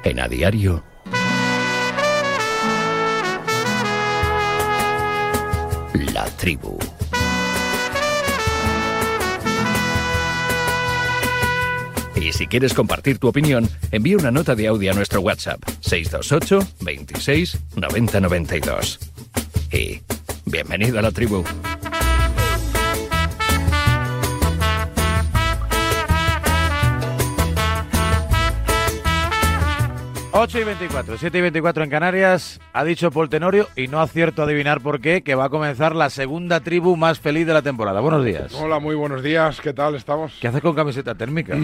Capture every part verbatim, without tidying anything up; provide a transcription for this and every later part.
En A Diario, La Tribu. Y si quieres compartir tu opinión, envía una nota de audio a nuestro WhatsApp seis dos ocho, veintiséis, noventa noventa y dos. Y bienvenido a La Tribu. ocho y veinticuatro, siete y veinticuatro en Canarias, ha dicho Paul Tenorio, y no acierto a adivinar por qué, que va a comenzar la segunda tribu más feliz de la temporada. Buenos días. Hola, muy buenos días, ¿qué tal estamos? ¿Qué haces con camiseta térmica?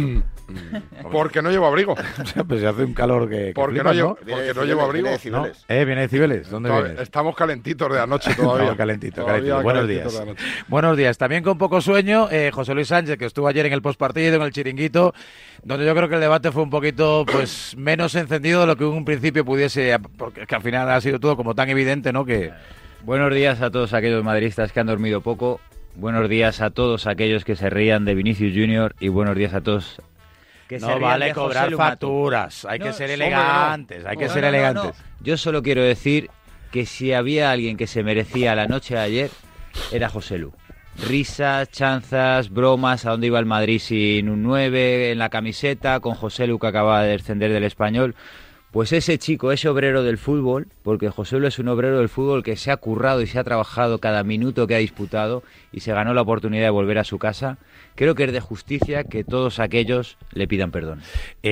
Porque no llevo abrigo. O sea, pues se hace un calor que, que Porque, flipas, no, llevo, ¿no? porque Viene no de llevo Cibeles, abrigo. viene de Cibeles. ¿No? Eh, viene de Cibeles. ¿Dónde Todavía- vienes? Estamos calentitos de anoche todavía. No, calentito, Todavía calentito. Buenos calentitos días. de anoche. Buenos días. También con poco sueño, eh, José Luis Sánchez, que estuvo ayer en el postpartido, en el chiringuito, donde yo creo que el debate fue un poquito pues menos encendido de lo que en un principio pudiese, porque es que al final ha sido todo como tan evidente, ¿no? Que Buenos días a todos aquellos madridistas que han dormido poco. Buenos días a todos aquellos que se rían de Vinicius Junior y buenos días a todos que se no rían vale de José cobrar Lu Mato. facturas, hay No, que ser hombre, elegantes, hay que No, ser no, no, elegantes. no. Yo solo quiero decir que si había alguien que se merecía la noche de ayer, era José Lu. Risas, chanzas, bromas, a dónde iba el Madrid sin un nueve en la camiseta, con José Lu que acaba de descender del Español. Pues ese chico, ese obrero del fútbol, porque José Lu es un obrero del fútbol que se ha currado y se ha trabajado cada minuto que ha disputado y se ganó la oportunidad de volver a su casa, creo que es de justicia que todos aquellos le pidan perdón.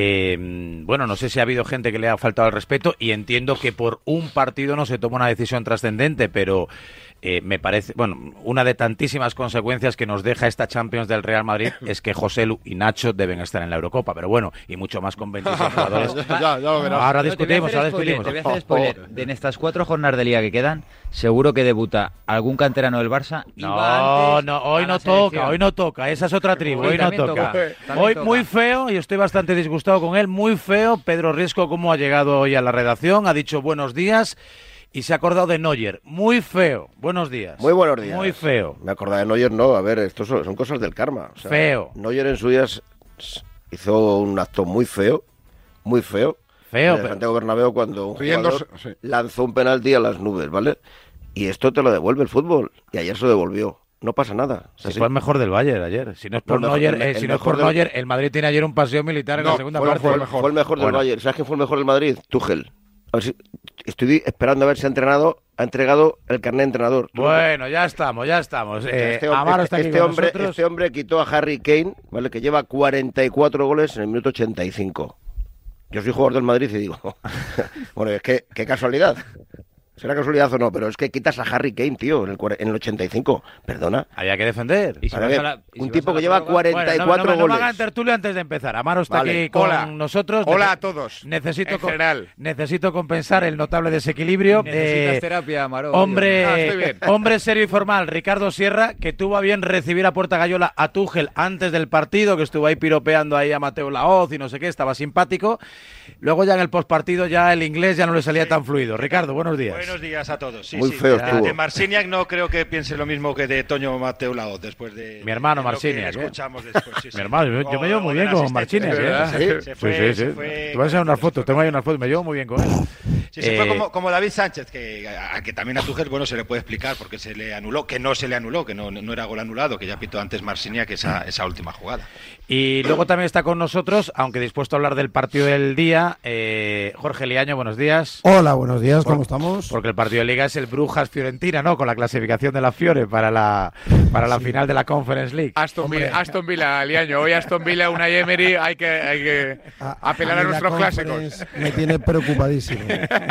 Eh, bueno, no sé si ha habido gente que le ha faltado el respeto y entiendo que por un partido no se toma una decisión trascendente, pero eh, me parece, bueno, una de tantísimas consecuencias que nos deja esta Champions del Real Madrid es que José Lu y Nacho deben estar en la Eurocopa, pero bueno, y mucho más con veintiséis jugadores. ya, ya, ya lo verás. Ahora No, te voy a discutimos, hacer ahora spoiler, discutimos. Te voy a hacer spoiler. De en estas cuatro jornadas de liga que quedan, seguro que debuta algún canterano del Barça. y va No, antes no, hoy a la no toca, selección. hoy no toca, esa es otra tribu, Hoy hoy no también toca. toca, también Hoy toca. muy feo, y estoy bastante disgustado con él, muy feo, Pedro Riesco cómo ha llegado hoy a la redacción, ha dicho buenos días y se ha acordado de Neuer, muy feo, buenos días. Muy buenos días. Muy feo. Me acordaba de Neuer, no, a ver, esto son, son cosas del karma. O sea, Feo. Neuer en su día s- s- hizo un acto muy feo, muy feo. Feo, en el pero- Santiago Bernabéu cuando un Riéndose, jugador sí. lanzó un penalti a las nubes, ¿vale? Y esto te lo devuelve el fútbol. Y ayer se lo devolvió. No pasa nada. O sea, Si sí. fue el mejor del Bayern ayer. Si no es por El mejor- Neuer, el- eh, el si no es mejor por del- Neuer, el Madrid tiene ayer un paseo militar en No, la segunda fue- parte. fue el Fue, mejor. fue el mejor del Bueno. Bayern. ¿Sabes quién fue el mejor del Madrid? Tuchel. A ver si- estoy esperando a ver si ha entrenado, ha entregado el carnet de entrenador. ¿Tú lo- Bueno, ya estamos, ya estamos. Eh, este, hom- Amaro está aquí este con hombre, nosotros. este hombre quitó a Harry Kane, ¿vale? Que lleva cuarenta y cuatro goles en el minuto ochenta y cinco. Yo soy jugador del Madrid y digo, bueno, es que qué casualidad. ¿Será casualidad o no? Pero es que quitas a Harry Kane, tío, en el, cuare- en el ochenta y cinco. Perdona. Había que defender. Y si Para vas que a la- y si un vas tipo a la que lleva prórroga- cuarenta y Bueno, cuatro no, no, no, goles. no me hagan tertulia antes de empezar. Amaro está Vale. aquí con Hola. nosotros. Hola Nece- a todos. Necesito, En co- general. necesito compensar el notable desequilibrio. Necesitas Eh, terapia, Amaro. Hombre, Ah, estoy bien. hombre serio y formal, Ricardo Sierra, que tuvo a bien recibir a Puerta Gallola a Tuchel antes del partido, que estuvo ahí piropeando ahí a Mateo Laoz y no sé qué, estaba simpático. Luego ya en el postpartido ya el inglés ya no le salía tan fluido. Ricardo, buenos días. Buenos días a todos. Sí, Muy sí. feo de, estuvo. de Marciniak no creo que piense lo mismo que de Toño Mateo Laoz después de Mi hermano de lo que Marciniak, ¿eh? escuchamos después. Sí, sí. Mi hermano, yo, yo me llevo O- muy o bien del con asistente, Marchines, ¿verdad? ¿eh? Sí, Se fue, sí, sí, se sí. fue- Te voy a enseñar unas se fotos, fue- tengo ahí unas fotos, me llevo muy bien con él. Sí, se Eh, fue como, como David Sánchez, que, a, a que también a Tuchel, bueno, se le puede explicar por qué se le anuló, que no se le anuló, que no, no era gol anulado, que ya pitó antes Marciniak esa, esa última jugada. Y luego también está con nosotros, aunque dispuesto a hablar del partido del día, eh, Jorge Liaño, buenos días. Hola, buenos días, ¿cómo Por- estamos? Porque el partido de Liga es el Brujas-Fiorentina, ¿no? Con la clasificación de la Fiore para la, para la final de la Conference League. Aston Hombre. Villa, Aston Villa, Liaño. Hoy Aston Villa, una Emery, hay que, hay que apelar a, mí la nuestros Conference clásicos. Me tiene preocupadísimo.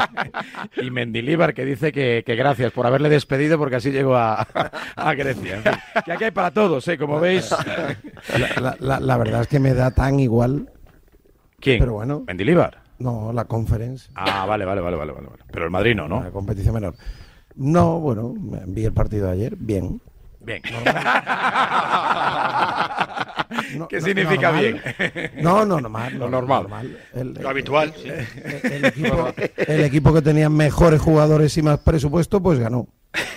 Y Mendilibar, que dice que, que gracias por haberle despedido porque así llegó a, a Grecia. En fin, que aquí hay para todos, ¿eh? Como veis. La, la- la- la verdad es que me da tan igual. ¿Quién? Pero bueno. Mendilibar. No, la Conference. Ah, vale, vale, vale, vale, vale. Pero el Madrid no, ¿no? La competición menor. No, bueno, me vi el partido de ayer, bien. Bien. No, ¿Qué no, significa normal. bien? No, no, normal. Lo normal. El, Lo habitual, sí. el- el equipo, el equipo que tenía mejores jugadores y más presupuesto, pues ganó.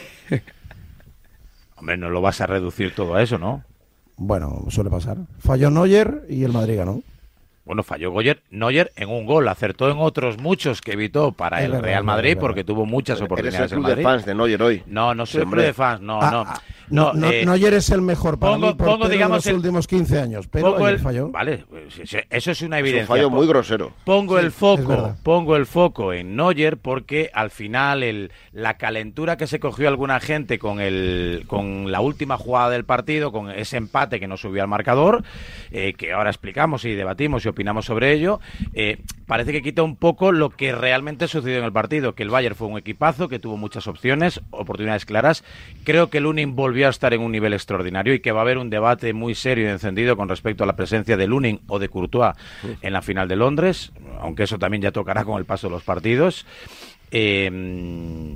Hombre, no lo vas a reducir todo a eso, ¿no? Bueno, suele pasar. Falló Neuer y el Madrid ganó. bueno, falló Neuer, Neuer en un gol, acertó en otros muchos que evitó para es el verdad, Real Madrid, es verdad. porque tuvo muchas oportunidades Eres el en club Madrid. de fans de Neuer hoy. No, no soy Sí, el club hombre. de fans, no, Ah, no. ah, no, no, eh, Neuer es el mejor para pongo- mí portero pongo, digamos, de los el- últimos quince años, pero Pongo ayer el- falló. Vale, pues, sí, sí, eso es una Es un evidencia. fallo muy grosero. Pongo Sí, el es foco, verdad. pongo el foco en Neuer porque al final el, la calentura que se cogió alguna gente con el con la última jugada del partido, con ese empate que no subió al marcador, eh, que ahora explicamos y debatimos y opinamos sobre ello, eh, parece que quita un poco lo que realmente sucedió en el partido, que el Bayern fue un equipazo, que tuvo muchas opciones, oportunidades claras. Creo que el Lunin volvió a estar en un nivel extraordinario y que va a haber un debate muy serio y encendido con respecto a la presencia de Lunin o de Courtois en la final de Londres, aunque eso también ya tocará con el paso de los partidos. Eh,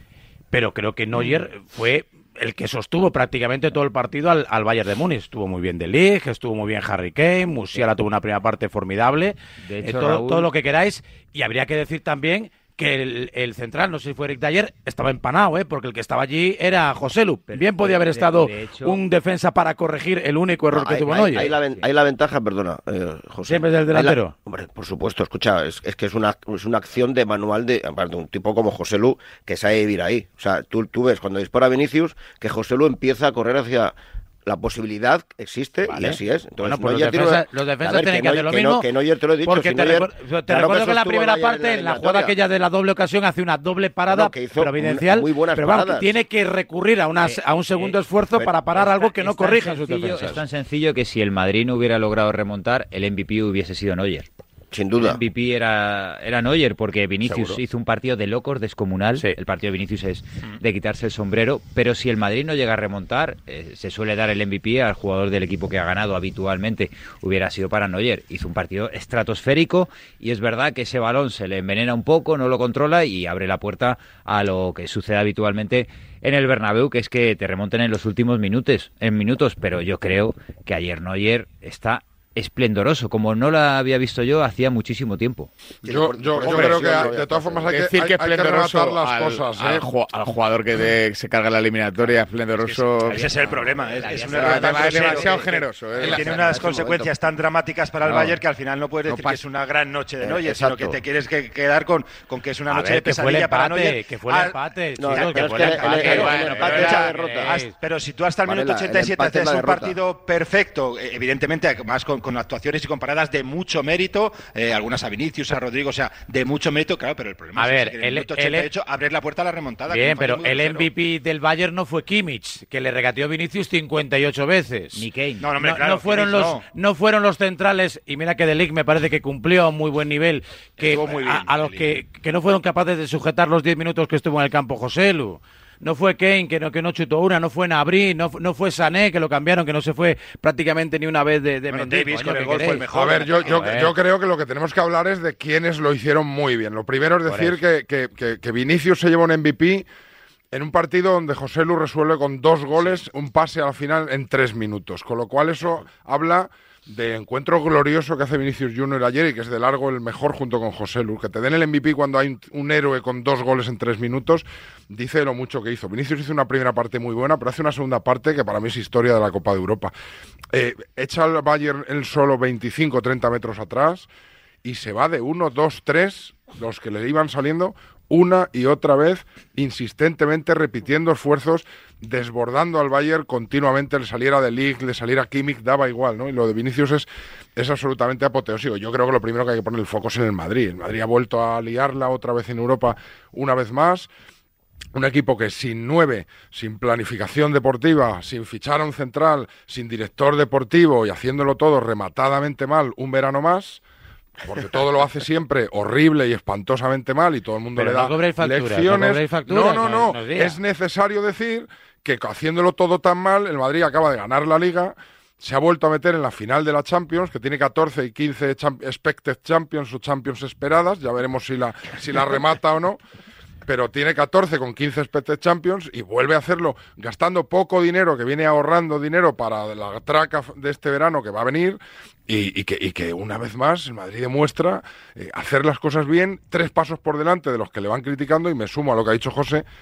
pero creo que Neuer fue el que sostuvo prácticamente todo el partido al, al Bayern de Múnich. Estuvo muy bien De Ligt, estuvo muy bien Harry Kane, Musiala tuvo una primera parte formidable, De eh, hecho, todo, Raúl- todo lo que queráis. Y habría que decir también que el, el central, no sé si fue Eric Dyer, estaba empanado, ¿eh? Porque el que estaba allí era Joselu. Bien podía haber de- estado de hecho- un defensa para corregir el único error No, que hay, tuvo hay- Neuer. hay la, ven- hay la ventaja, perdona, eh, José. Siempre del Hay la- delantero. hombre, por supuesto, escucha, es, es que es una, es una acción de manual de, de un tipo como José Lu que sabe vivir ahí. O sea, tú, tú ves cuando dispara Vinicius que José Lu empieza a correr hacia... La posibilidad existe Vale. y así es. Entonces, Bueno, pues los Neuer tiene defensas, una- los defensas A ver, tienen que Neuer- hacer lo que mismo. No, que Neuer te lo he dicho. Porque si te, Neuer- recuer- te claro recuerdo que en la sostuvo primera al Bayern parte, en la jugada eliminatoria. aquella de la doble ocasión, hace una doble parada Bueno, que hizo providencial. muy buenas pero vamos, paradas. que tiene que recurrir a, unas, Eh, a un segundo eh, esfuerzo pero- para parar Es algo tan- que no es tan corrijan sus sencillo- defensas. Es tan sencillo que si el Madrid no hubiera logrado remontar, el M V P hubiese sido Neuer. Sin El duda. M V P era, era Neuer porque Vinicius Seguro. hizo un partido de locos, descomunal. Sí. El partido de Vinicius es de quitarse el sombrero. Pero si el Madrid no llega a remontar, eh, se suele dar el M V P al jugador del equipo que ha ganado habitualmente. Hubiera sido para Neuer. Hizo un partido estratosférico y es verdad que ese balón se le envenena un poco, no lo controla y abre la puerta a lo que sucede habitualmente en el Bernabéu, que es que te remonten en los últimos minutos. En minutos, pero yo creo que ayer Neuer está esplendoroso, como no la había visto yo hacía muchísimo tiempo. Yo, por- yo, por yo eso creo sí, que lo hay- voy a de todas hacer. formas hay que, Decir hay, que hay que esplendoroso rematar las al, cosas. al ¿eh? ju- al jugador que te- se carga la eliminatoria, esplendoroso. Ese es el problema. Es, es un Es error tan demasiado grosero que- generoso. que ¿eh? tiene unas consecuencias tan dramáticas para el No. Bayern que al final no puedes No decir que pasa. es una gran noche de Eh, Neuer, sino exacto. que te quieres que- quedar con, con que es una A noche ver, de que fue el pesadilla para empate, Neuer. que fue el Ah, empate, No, chicos, pero que es fue que el el- empate. el- el Bueno, empate pero es la era- derrota. Has- pero si tú hasta el Varela, minuto el ochenta y siete empate es haces la un derrota. partido perfecto, eh, evidentemente, además con, con actuaciones y con paradas de mucho mérito, eh, algunas a Vinicius, a Rodrigo, o sea, de mucho mérito, claro, pero el problema A es ver, ese, que en el el- minuto el- ochenta y ocho abrir la puerta a la remontada. que Bien, es un fallo pero muy el grosero. M V P del Bayern no fue Kimmich, que le regateó Vinicius cincuenta y ocho veces. Ni Kane. No, no, hombre, No, claro, no fueron Kimmich los no. no fueron los centrales, y mira que De Ligt me parece que cumplió a un muy buen nivel, que Estuvo muy bien, a, a los De que, que no fueron capaces de sujetar los diez minutos que estuvo en el campo Joselu. No fue Kane, que no, que no chutó una, no fue Gnabry, no, fu- no fue Sané, que lo cambiaron, que no se fue prácticamente ni una vez de, de Bueno, Mendy. Davis Coño, con el ¿qué gol fue el queréis? mejor. A ver, yo, yo, Joder. yo creo que lo que tenemos que hablar es de quiénes lo hicieron muy bien. Lo primero es Por decir que, que, que, que Vinicius se lleva un M V P en un partido donde José Lu resuelve con dos goles, un pase a la final en tres minutos. Con lo cual eso habla del encuentro glorioso que hace Vinicius Junior ayer y que es de largo el mejor junto con José Lu. Que te den el M V P cuando hay un, un héroe con dos goles en tres minutos, dice lo mucho que hizo. Vinicius hizo una primera parte muy buena, pero hace una segunda parte que para mí es historia de la Copa de Europa. Eh, echa al Bayern él solo veinticinco treinta metros atrás y se va de uno, dos, tres, los que le iban saliendo una y otra vez, insistentemente repitiendo esfuerzos, desbordando al Bayern continuamente, le saliera de Ligt, le saliera Kimmich, daba igual, ¿no? Y lo de Vinicius es, es absolutamente apoteósico. Yo creo que lo primero que hay que poner el foco es en el Madrid. El Madrid ha vuelto a liarla otra vez en Europa, una vez más. Un equipo que sin nueve, sin planificación deportiva, sin fichar a un central, sin director deportivo y haciéndolo todo rematadamente mal un verano más, porque todo lo hace siempre horrible y espantosamente mal y todo el mundo Pero le no da cobréis facturas, no lecciones. cobréis facturas, no, no, no- no. no os diga. Es necesario decir que haciéndolo todo tan mal, el Madrid acaba de ganar la Liga, se ha vuelto a meter en la final de la Champions, que tiene catorce y quince cham- expected Champions o Champions esperadas, ya veremos si la, si la remata o no, pero tiene catorce con quince expected Champions y vuelve a hacerlo gastando poco dinero, que viene ahorrando dinero para la traca de este verano que va a venir, y, y, que, y que una vez más el Madrid demuestra eh, hacer las cosas bien, tres pasos por delante de los que le van criticando, y me sumo a lo que ha dicho José,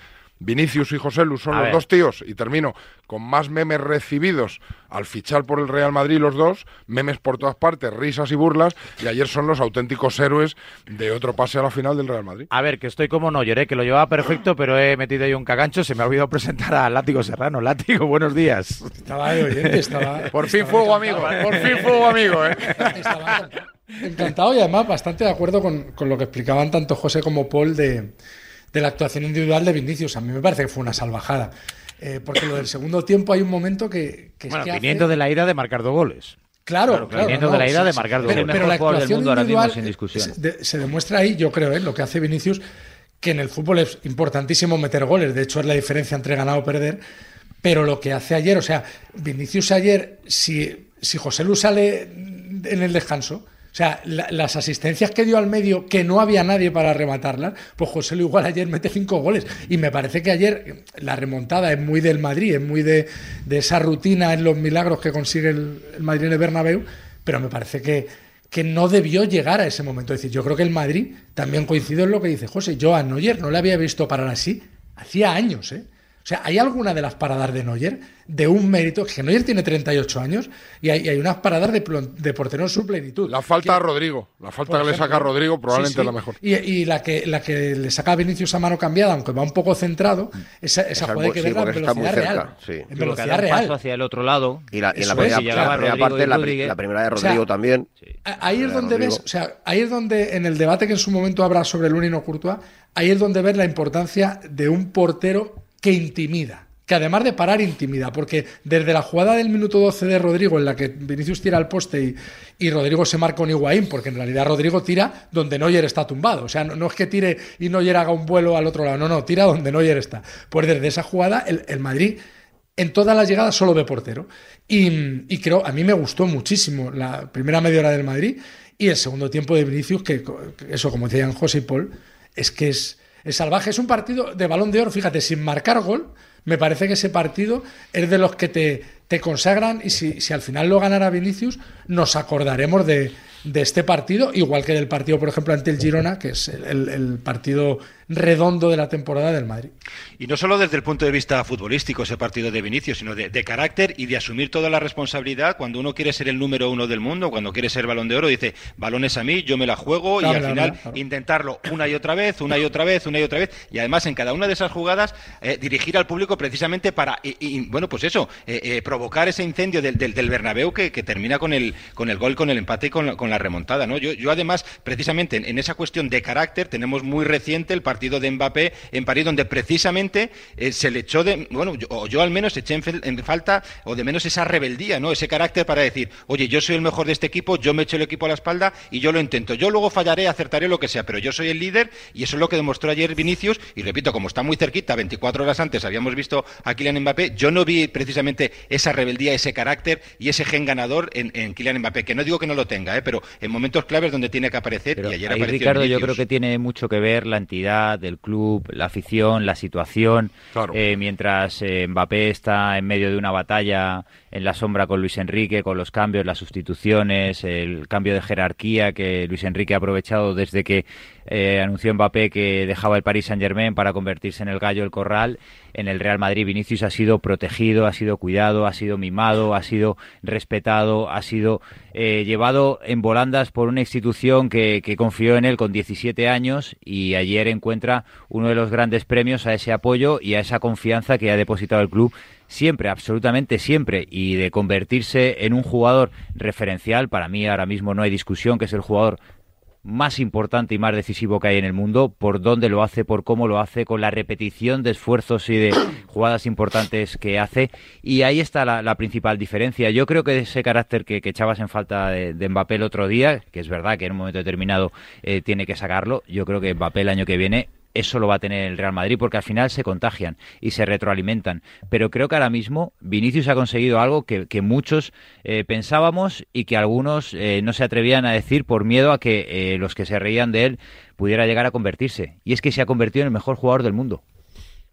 Vinicius y Joselu son A los ver. dos tíos, y termino, con más memes recibidos al fichar por el Real Madrid los dos, memes por todas partes, risas y burlas, y ayer son los auténticos héroes de otro pase a la final del Real Madrid. A ver, que estoy como Neuer, ¿eh? Que lo llevaba perfecto, pero he metido ahí un cagancho. Se me ha olvidado presentar a Látigo Serrano. Látigo, buenos días. Estaba de oyente, estaba... Por fin estaba fuego encantado. amigo, por fin fuego amigo, ¿eh? Estaba encantado. Encantado y además bastante de acuerdo con, con lo que explicaban tanto José como Paul de, de la actuación individual de Vinicius. A mí me parece que fue una salvajada. Eh, porque lo del segundo tiempo hay un momento que, que Bueno, es que viniendo hace... de la ira de marcar dos goles. Claro, Claro, claro. viniendo no, de la ira sí, de sí. marcar dos pero, goles. pero la El mejor jugador del actuación mundo ahora mismo, individual sin discusión. se, de- se demuestra ahí, yo creo, ¿eh? Lo que hace Vinicius, que en el fútbol es importantísimo meter goles. De hecho, es la diferencia entre ganar o perder. Pero lo que hace ayer, o sea, Vinicius ayer, si, si José Lu sale en el descanso, o sea, la- las asistencias que dio al medio, que no había nadie para rematarlas, pues José Lu igual ayer mete cinco goles. Y me parece que ayer la remontada es muy del Madrid, es muy de, de esa rutina en los milagros que consigue el, el Madrid en el Bernabéu, pero me parece que, que no debió llegar a ese momento. Es decir, yo creo que el Madrid también coincide en lo que dice José. Yo a Neuer no le había visto parar así hacía años, ¿eh? O sea, ¿hay alguna de las paradas de Neuer de un mérito? Que Neuer tiene treinta y ocho años y hay, y hay unas paradas de, plon- de portero en su plenitud. La falta Que- a Rodrigo, la falta por que le ejemplo. saca a Rodrigo probablemente Sí, sí. es la mejor. Y, y la que la que le saca a Vinicius a mano cambiada, aunque va un poco centrado, esa, esa Esa jugada hay que sí, verla en porque está muy velocidad cerca, real. sí. En Digo que velocidad da un real. paso hacia el otro lado. Y la, y en la Eso primera, es, y la llegaba primera Rodrigo parte, y la, pri- Rüdiger. la primera de O sea, Rodrigo también. A- Ahí es de donde Rodrigo. ves, o sea, ahí es donde, en el debate que en su momento habrá sobre el Unino Courtois, ahí es donde ves la importancia de un portero que intimida, que además de parar, intimida, porque desde la jugada del minuto doce de Rodrigo, en la que Vinicius tira al poste y, y Rodrigo se marca un Higuaín, porque en realidad Rodrigo tira donde Neuer está tumbado, o sea, no, no es que tire y Neuer haga un vuelo al otro lado, no, no, tira donde Neuer está. Pues desde esa jugada, el, el Madrid en todas las llegadas solo ve portero. Y, y creo, a mí me gustó muchísimo la primera media hora del Madrid y el segundo tiempo de Vinicius, que, que eso, como decían José y Paul, es que es, es salvaje. Es un partido de Balón de Oro, fíjate, sin marcar gol. Me parece que ese partido es de los que te, te consagran y si, si al final lo ganara Vinicius, nos acordaremos de, de este partido, igual que del partido, por ejemplo, ante el Girona, que es el, el- el partido redondo de la temporada del Madrid. Y no solo desde el punto de vista futbolístico ese partido de Vinicius, sino de, de carácter y de asumir toda la responsabilidad cuando uno quiere ser el número uno del mundo, cuando quiere ser Balón de Oro, dice, balones a mí, yo me la juego Claro, y al claro, final claro. intentarlo una y otra vez, una y otra vez, una y otra vez, y además en cada una de esas jugadas eh, dirigir al público precisamente para, y, y, bueno, pues eso, eh, eh, provocar ese incendio del, del, del Bernabéu que, que termina con el, con el gol, con el empate y con la, con la remontada, ¿no? Yo, yo además, precisamente en, en esa cuestión de carácter, tenemos muy reciente el partido de Mbappé en París, donde precisamente eh, se le echó de, bueno, yo, o yo al menos eché en, fel- en falta, o de menos esa rebeldía, ¿no? Ese carácter para decir, oye, yo soy el mejor de este equipo, yo me echo el equipo a la espalda y yo lo intento. Yo luego fallaré, acertaré lo que sea, pero yo soy el líder y eso es lo que demostró ayer Vinicius. Y repito, como está muy cerquita, veinticuatro horas antes habíamos visto a Kylian Mbappé, yo no vi precisamente esa rebeldía, ese carácter y ese gen ganador en, en Kylian Mbappé, que no digo que no lo tenga, ¿eh? Pero en momentos claves donde tiene que aparecer. Pero y ayer ahí, apareció Ricardo, yo Vinicius. creo que tiene mucho que ver la entidad del club, la afición, la situación. Claro. Eh, mientras eh, Mbappé está en medio de una batalla en la sombra con Luis Enrique, con los cambios, las sustituciones, el cambio de jerarquía que Luis Enrique ha aprovechado desde que eh, anunció Mbappé que dejaba el Paris Saint-Germain para convertirse en el gallo del corral. En el Real Madrid, Vinicius ha sido protegido, ha sido cuidado, ha sido mimado, ha sido respetado, ha sido eh, llevado en volandas por una institución que, que confió en él con diecisiete años y ayer encuentra uno de los grandes premios a ese apoyo y a esa confianza que ha depositado el club siempre, absolutamente siempre, y de convertirse en un jugador referencial. Para mí ahora mismo no hay discusión que es el jugador más importante y más decisivo que hay en el mundo, por dónde lo hace, por cómo lo hace, con la repetición de esfuerzos y de jugadas importantes que hace, y ahí está la, la principal diferencia. Yo creo que ese carácter que, que echabas en falta de, de Mbappé el otro día, que es verdad que en un momento determinado eh, tiene que sacarlo, yo creo que Mbappé el año que viene eso lo va a tener el Real Madrid, porque al final se contagian y se retroalimentan. Pero creo que ahora mismo Vinicius ha conseguido algo que, que muchos eh, pensábamos y que algunos eh, no se atrevían a decir por miedo a que eh, los que se reían de él pudiera llegar a convertirse. Y es que se ha convertido en el mejor jugador del mundo.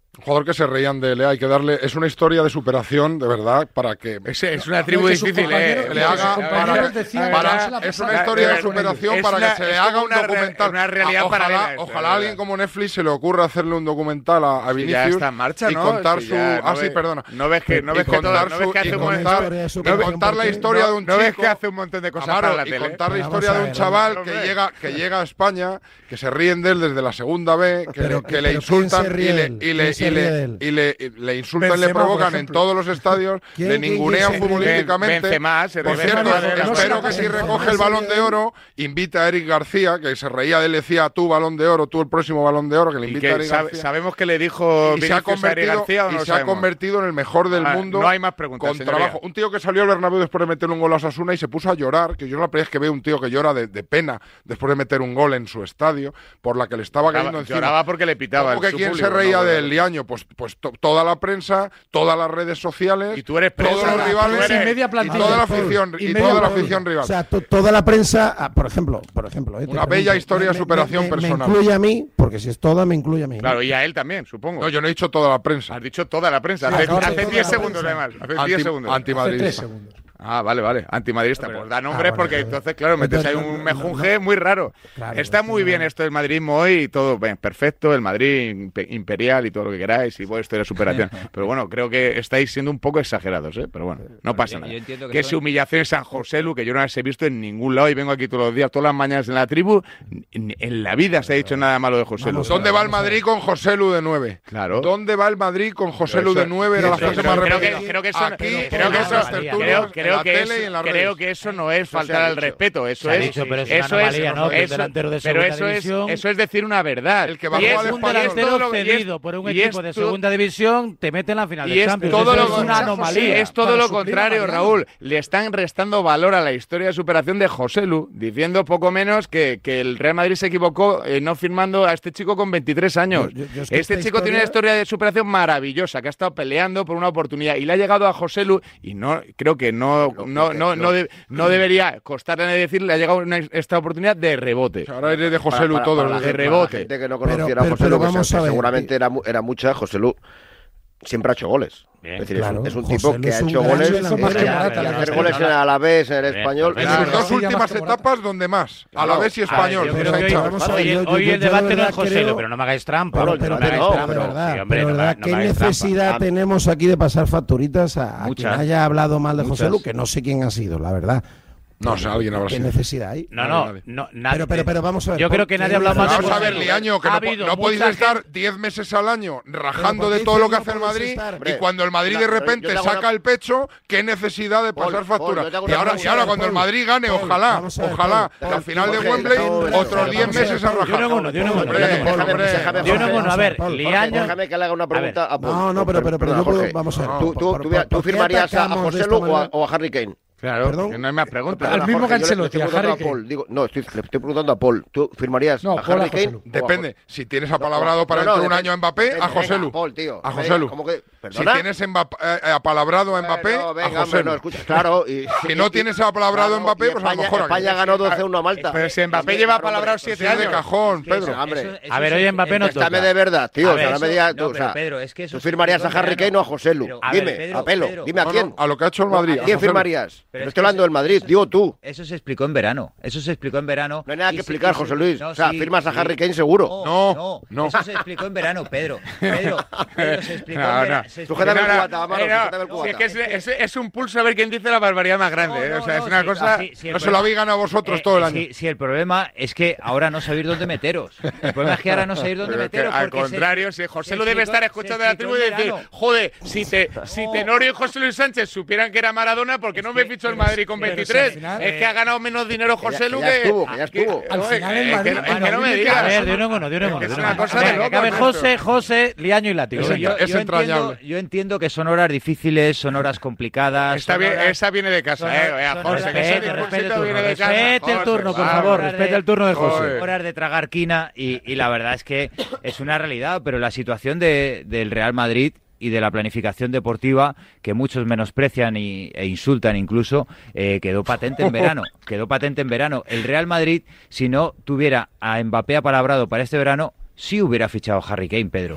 Un jugador que se reían de él, ¿eh? Hay que darle... Es una historia de superación, de verdad, para que... Es, es una tribu difícil, ¿eh? Le haga, para que, para, es una historia de superación para que se le haga un documental. Una realidad ojalá, paralela. Ojalá a alguien como Netflix se le ocurra hacerle un documental a, a Vinicius. Ya está en marcha, y ¿no? contar Si su... ya, ah, no sí, ves, perdona. No ves que, no ves que, todo, no ves que hace un contar, montón, y contar la historia de un chico... No ves que hace un montón de cosas Amaro, para la y tele. contar la historia de un chaval que llega, que llega a España, que se ríen de él desde la segunda B, que, pero, que le insultan y le, y le, y le, y le, y le insultan y le provocan en todos los estadios, le ningunean futbolísticamente. Benzema, Por cierto, espero que si recoge el Balón de Oro, invita a Eric García, que se reía de él, decía tú Balón de Oro, tú el próximo Balón de Oro, que le invita a Eric sabe, García. Sabemos que le dijo y se ha convertido, García, ¿o no y se ha convertido en el mejor del ah, mundo. No hay más preguntas, con señoría. trabajo. Un tío que salió al Bernabéu después de meter un gol a Osasuna y se puso a llorar, que yo es la primera vez que veo un tío que llora de, de pena después de meter un gol en su estadio, por la que le estaba cayendo Lloraba, encima. Lloraba porque le pitaba. ¿Cómo que quién se reía no, del Liaño? Pues, pues to, toda la prensa, todas las redes sociales, y tú eres todos prensa, los rivales, y media plantilla, y toda la afición, y, y toda la afición rival. O sea, to, toda la prensa, por ejemplo, por ejemplo, ¿eh? Una bella historia de superación me, me, personal. Me incluye a mí, porque si es toda, me incluye a mí. Claro, y a él también, supongo. No, yo no he dicho toda la prensa. Has dicho toda la prensa. Sí, hace diez segundos, además. Hace diez segundos. Antimadridista. Ah, vale, vale. Antimadridista. No, pero, pues da nombres ah, bueno, porque pero, entonces, claro, metes ahí un mejunje no, no, muy raro. Claro, está muy bien esto del madridismo hoy y todo bien, perfecto, el Madrid imperial y todo lo que queráis y bueno, esto de superación. Pero bueno, creo que estáis siendo un poco exagerados, ¿eh? Pero bueno, no pasa yo, nada. yo que que esa humillación en San José Lu, que yo no las he visto en ningún lado y vengo aquí todos los días, todas las mañanas en la tribu, en, en la vida se ha dicho nada malo de José Lu. ¿Dónde va el Madrid con José Lu de nueve? Claro. ¿Dónde va el Madrid con José Lu de nueve? Era la frase más repetida. Creo que eso, aquí, creo que eso, creo que eso creo que eso no es faltar al respeto, eso es dicho, pero es eso una anomalía, es, ¿no? eso, delantero de pero eso división, es eso es decir una verdad. El que bajó y es al un delantero cedido por un equipo de segunda división te mete en la final de Champions. Todo eso lo, es una anomalía. Es todo lo contrario, Raúl. Le están restando valor a la historia de superación de José Lu, diciendo poco menos que, que el Real Madrid se equivocó eh, no firmando a este chico con veintitrés años. Yo, yo, yo es que este chico historia... tiene una historia de superación maravillosa, que ha estado peleando por una oportunidad y le ha llegado a José Lu y no creo que no no no no, de, no debería costarle decir le ha llegado una, esta oportunidad de rebote. Ahora eres de José Lu todo, para la, de rebote. La gente que no conociera pero, a José pero, Lu, pero vamos que, a ver, seguramente era, era mucha, José Lu siempre ha hecho goles. Bien, es decir, claro, es un, es un José tipo que es ha un hecho gran goles, delantero. que, Ya, que ya, hacer ya, goles en el Alavés, en el Español. En las dos últimas etapas, donde más, Alavés y Español. Ver, hoy, hoy, hoy, hoy el debate no es José Lu, pero no me hagáis trampa. Pero, pero, pero, no, pero, verdad, sí, hombre, pero verdad, no, ¿qué no necesidad trampa? tenemos aquí de pasar facturitas a, a quien haya hablado mal de Muchas. José Lu? Que no sé quién ha sido, la verdad. No, o sea, alguien habrá ¿Qué sido. necesidad hay? No, no, no nadie. Pero, pero, pero vamos a ver. Yo creo que nadie ha hablado más de Vamos a ver, Liaño, que no, no podéis estar diez meses al año rajando de todo lo que hace el Madrid y cuando el Madrid de repente saca el pecho, ¿qué necesidad de pasar factura? Y ahora, y ahora cuando el Madrid gane, ojalá, ojalá, la final de Wembley, otros diez meses a rajar. De uno, de uno, de uno, a ver, Liaño. Déjame que le haga una pregunta a Paul. No, no, pero, pero, pero yo puedo, vamos a ver. ¿Tú firmarías a José Lu o a Harry Kane? Claro, ¿Perdón? que no hay más preguntas. Al mismo Ancelotti, a Harry Kane. Digo, no, estoy, le estoy preguntando a Paul. ¿Tú firmarías no, a Harry a Kane? Depende. Si tienes apalabrado para no, no, dentro de un año a Mbappé, depende, a José Lu. Paul, tío. A José Lu. Que, si tienes Mbappé, eh, apalabrado a Mbappé, no, venga, a José Lu. No, escucha, claro. Y, si no tienes apalabrado a Mbappé, pues a lo mejor. España ganó doce uno a Malta. Pero si Mbappé lleva apalabrado siete años. de cajón, Pedro. A ver, hoy Mbappé no toca. Dame de verdad, tío. No me digas tú. Pedro, es que ¿Tú firmarías a Harry Kane o a José Lu? Dime, a pelo. Dime a quién. A lo que ha hecho el Madrid. ¿A quién firmarías? No estoy hablando del Madrid, digo tú. Eso se explicó en verano. Eso se explicó en verano. No hay nada que explicar, José Luis. O sea, firmas a Harry Kane seguro. No, no. Eso se explicó en verano, Pedro. Pedro, Pedro se explicó en verano. Sujétame el cubata, Amaro, sujétame el cubata. Es que es un pulso a ver quién dice la barbaridad más grande. O sea, es una cosa. No se lo habéis ganado vosotros todo el año. Sí, el problema es que ahora no sabéis dónde meteros. El problema es que ahora no sabéis dónde meteros. Al contrario, si José lo debe estar escuchando de la tribu y decir, joder, si Tenorio y José Luis Sánchez supieran que era Maradona, ¿por qué no me fichó el Madrid con veintitrés? Es que ha ganado menos dinero José Lu que. Estuvo, que ya estuvo. Al final el Madrid. Es que no me digas. A ver, de uno en uno, de uno en uno. Es una cosa de loco. Cabe José, José, Liaño y Látigo. Es entrañable. Yo entiendo que son horas difíciles, son horas complicadas. Esa viene de casa, eh. José, respete, respete el turno, respete el turno, por favor, respete el turno de José. Horas de tragar quina y la verdad es que es una realidad, pero la situación del Real Madrid y de la planificación deportiva que muchos menosprecian y, e insultan incluso, eh, quedó patente en verano. Quedó patente en verano. El Real Madrid, si no tuviera a Mbappé apalabrado para este verano, sí hubiera fichado a Harry Kane, Pedro.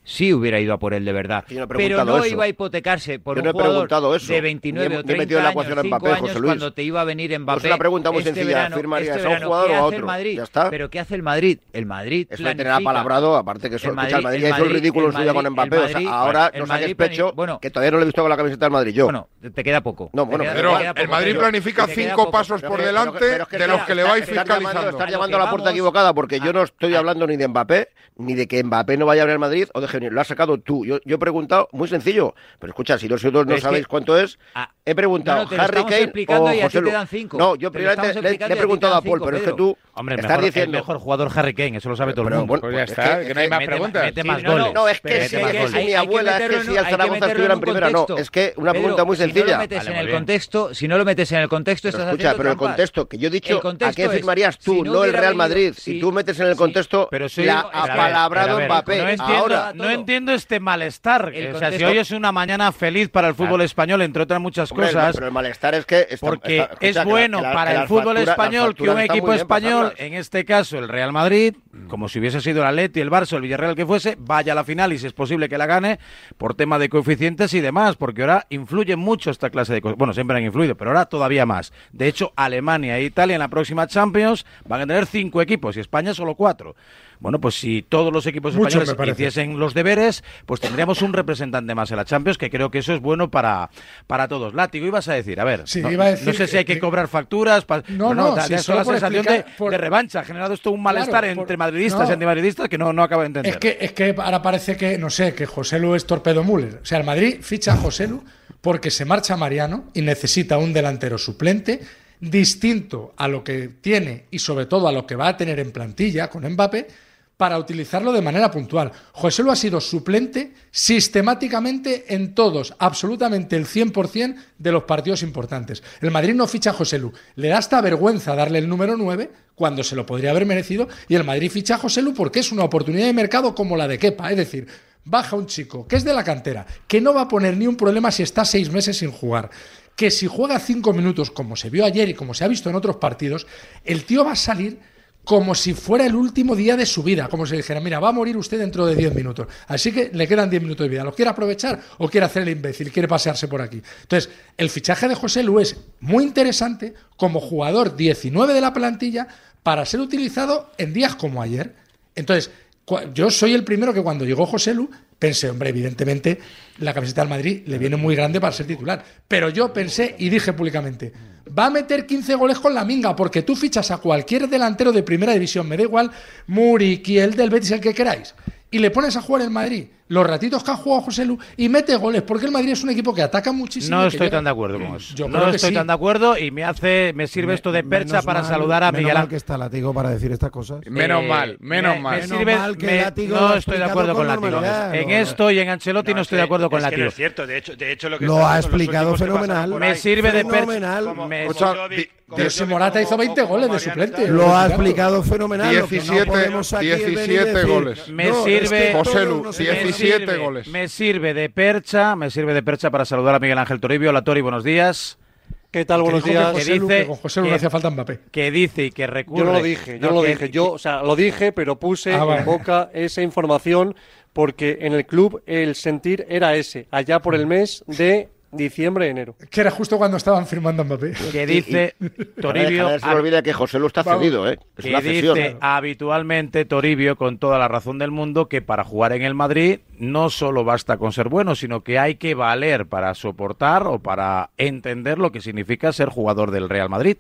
sí hubiera ido a por él de verdad. No pero no eso. iba a hipotecarse por Yo un no jugador eso. de veintinueve o treinta años, cinco años, cuando te iba a venir Mbappé. Es una pregunta muy este sencilla. Verano, ¿Firmarías este a un jugador o a otro? Madrid? Ya está. ¿Pero qué hace el Madrid? El Madrid Eso planifica. de tener apalabrado, aparte que eso, el Madrid, escucha, el Madrid el hizo el ridículo el en su día con Mbappé. Madrid, o sea, ahora el no Madrid saques pecho, bueno, que todavía no lo he visto con la camiseta del Madrid yo. Bueno, te queda poco. No, bueno, queda, pero queda el poco, Madrid pero, planifica cinco pasos por delante de los que le vais fiscalizando. Estás llamando a la puerta equivocada, porque yo no estoy hablando ni de Mbappé, ni de que Mbappé no vaya a venir al Madrid o de venir. Lo has sacado tú. Yo, yo he preguntado, muy sencillo, pero escucha, si vosotros no sabéis cuánto es, he preguntado, Harry Kane o José Lu. No, yo primeramente le he preguntado a Paul, pero es que tú Hombre, estás mejor, diciendo... el mejor jugador Harry Kane, eso lo sabe todo el Pero, mundo. bueno, Pues ya es está, que- que no hay más mete- preguntas. mete Sí, más no, goles. No, es que Mete si, más es que goles. si Hay- mi hay que abuela, es meterlo que en si un- al hay que Zaragoza meterlo estuviera en en un primera, no. contexto. Es que una Pedro, pregunta muy si no lo sencilla. metes Vale, en muy el bien. contexto, si no lo metes en el contexto, Pero estás escucha, haciendo pero el trampas. contexto, que yo he dicho, El ¿a contexto qué es, firmarías tú? si No, no el hubiera Real venido- Madrid. si- Si tú metes en el si- contexto Pero soy- la pero a ver, apalabrado pero a ver, Mbappé. No entiendo, Ahora, no entiendo este malestar. El O sea, si contexto- hoy es una mañana feliz para el fútbol español, entre otras muchas hombre, cosas, pero el malestar es que... está- porque está- escucha, es que la- bueno que la- para que el las fútbol facturas- español las que un facturas están equipo muy bien español, pasarlas. en este caso el Real Madrid, como si hubiese sido el Atleti, el Barça, el Villarreal que fuese, vaya a la final y si es posible que la gane por tema de coeficientes y demás, porque ahora influye mucho esta clase de cosas. Bueno, siempre han influido, pero ahora todavía más. De hecho, Alemania e Italia en la próxima Champions van a tener cinco equipos y España solo cuatro. Bueno, pues si todos los equipos Mucho, españoles me parece. hiciesen los deberes, pues tendríamos un representante más en la Champions, que creo que eso es bueno para, para todos. Látigo, ibas a decir, a ver, Sí, no, iba a decir no sé si hay que que- cobrar facturas, pa- No, pero no, da, si da esto solo la por sensación de, explicar, por- de revancha, ha generado esto un malestar Claro, por- entre madridistas no. y antimadridistas que no, no acabo de entender. Es que, es que ahora parece que, no sé, que José Lu es Torpedo Müller. O sea, el Madrid ficha a José Lu porque se marcha Mariano y necesita un delantero suplente distinto a lo que tiene y sobre todo a lo que va a tener en plantilla con Mbappé para utilizarlo de manera puntual. José Lu ha sido suplente sistemáticamente en todos, absolutamente el cien por ciento de los partidos importantes. El Madrid no ficha a José Lu. Le da hasta vergüenza darle el número nueve cuando se lo podría haber merecido y el Madrid ficha a José Lu porque es una oportunidad de mercado como la de Kepa. Es decir, baja un chico que es de la cantera, que no va a poner ni un problema si está seis meses sin jugar, que si juega cinco minutos como se vio ayer y como se ha visto en otros partidos, el tío va a salir como si fuera el último día de su vida, como si dijera, mira, va a morir usted dentro de diez minutos, así que le quedan diez minutos de vida, ¿lo quiere aprovechar o quiere hacer el imbécil, quiere pasearse por aquí? Entonces, el fichaje de José Lu es muy interesante como jugador diecinueve de la plantilla para ser utilizado en días como ayer. Entonces, cua- yo soy el primero que cuando llegó José Lu pensé, hombre, evidentemente la camiseta del Madrid le viene muy grande para ser titular, pero yo pensé y dije públicamente, va a meter quince goles con la minga, porque tú fichas a cualquier delantero de primera división, me da igual, Muri, Kiel, del Betis, el que queráis, y le pones a jugar en Madrid los ratitos que ha jugado José Lu y mete goles, porque el Madrid es un equipo que ataca muchísimo. No y que estoy llega- tan de acuerdo con eso. Yo no creo que estoy sí. tan de acuerdo y me hace, me sirve esto de percha Menos para mal- saludar a menos Miguel mal Ángel. que está Látigo para decir estas cosas. Menos Eh, mal, menos me- mal. me Menos sirve- mal que me- Látigo no lo ha estoy de explicado acuerdo con con Látigo. normalidad, En no, esto y en Ancelotti no, No, estoy de acuerdo con es que Látigo. no es cierto, de hecho, de hecho lo que Lo está ha haciendo los explicado últimos que pasaron fenomenal. por Me ahí, sirve de percha. Fenomenal. como- me- como Escucha, Jovic, di- como Pero si Jovic, Morata hizo como- veinte como goles de Mariano suplente. está- Lo ha explicado fenomenal. lo que no diecisiete, podemos aquí es venir y diecisiete decir, goles. Me no, sirve- es que José todos Lu, nos- diecisiete me sirve, goles. Me sirve de percha, me sirve de percha para saludar a Miguel Ángel Toribio. Hola Tori, buenos días. ¿Qué tal? Que Buenos dijo que días. José Lu- dice que con José Lu no que- hacía falta Mbappé. Que dice y que recurre. Yo no lo dije, yo no lo que- dije. Yo, o sea, lo dije, pero puse Ah, vale. en boca esa información porque en el club el sentir era ese, allá por el mes de diciembre, enero. Que era justo cuando estaban firmando a Mbappé. que dice Toribio. No se le olvide que José Lu está Vamos. cedido, ¿eh? Es que una cesión. dice habitualmente Toribio, con toda la razón del mundo, que para jugar en el Madrid no solo basta con ser bueno, sino que hay que valer para soportar o para entender lo que significa ser jugador del Real Madrid.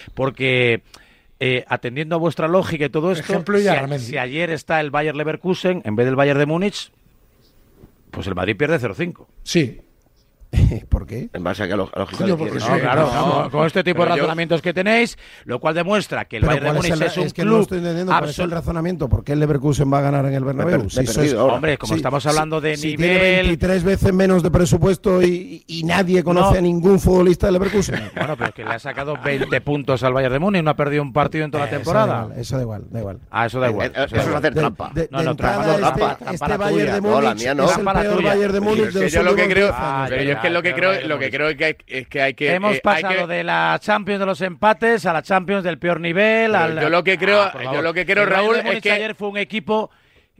Porque eh, atendiendo a vuestra lógica y todo esto, Ejemplo y si, a- Armendi. si ayer está el Bayer Leverkusen en vez del Bayern de Múnich, pues el Madrid pierde cero cinco. Sí. ¿Por qué? En base a que a lo- a lógica Coño, de porque quién. sí. No, claro, no, no, con este tipo de pero yo- razonamientos que tenéis, lo cual demuestra que el Pero Bayern de ¿cuál es, Múnich el- es un es que no club estoy entendiendo cuál es el absol- razonamiento. ¿Por qué el Leverkusen va a ganar en el Bernabéu? Me he Si perdido sois- ahora. Hombre, como Sí, estamos hablando de si tiene nivel... veintitrés veces menos de presupuesto y, y nadie conoce No. a ningún futbolista del Leverkusen. Bueno, pero es que le ha sacado veinte puntos al Bayern de Múnich y no ha perdido un partido en toda la Eh, temporada. Eso da igual, eso da igual. Da igual. Ah, eso da igual. Eh, eh, eso da Eso es igual. hacer De- trampa. de- No, de no, entrada, trampa, no, este, trampa, trampa este la Bayern tuya. de No, la Múnich mía no. es el Trampa la peor tuya. Bayern de Es Múnich de que los yo lo que últimos creo, diez años. Ah, pero yo es que lo que Ah, creo, Bayern lo que Múnich. creo que hay, es que hay que Hemos eh, hay pasado que- de la Champions de los empates a la Champions del peor nivel. Pero al... yo lo que creo- Ah, por yo favor. lo que creo, El Bayern Raúl, de Múnich es que- ayer fue un equipo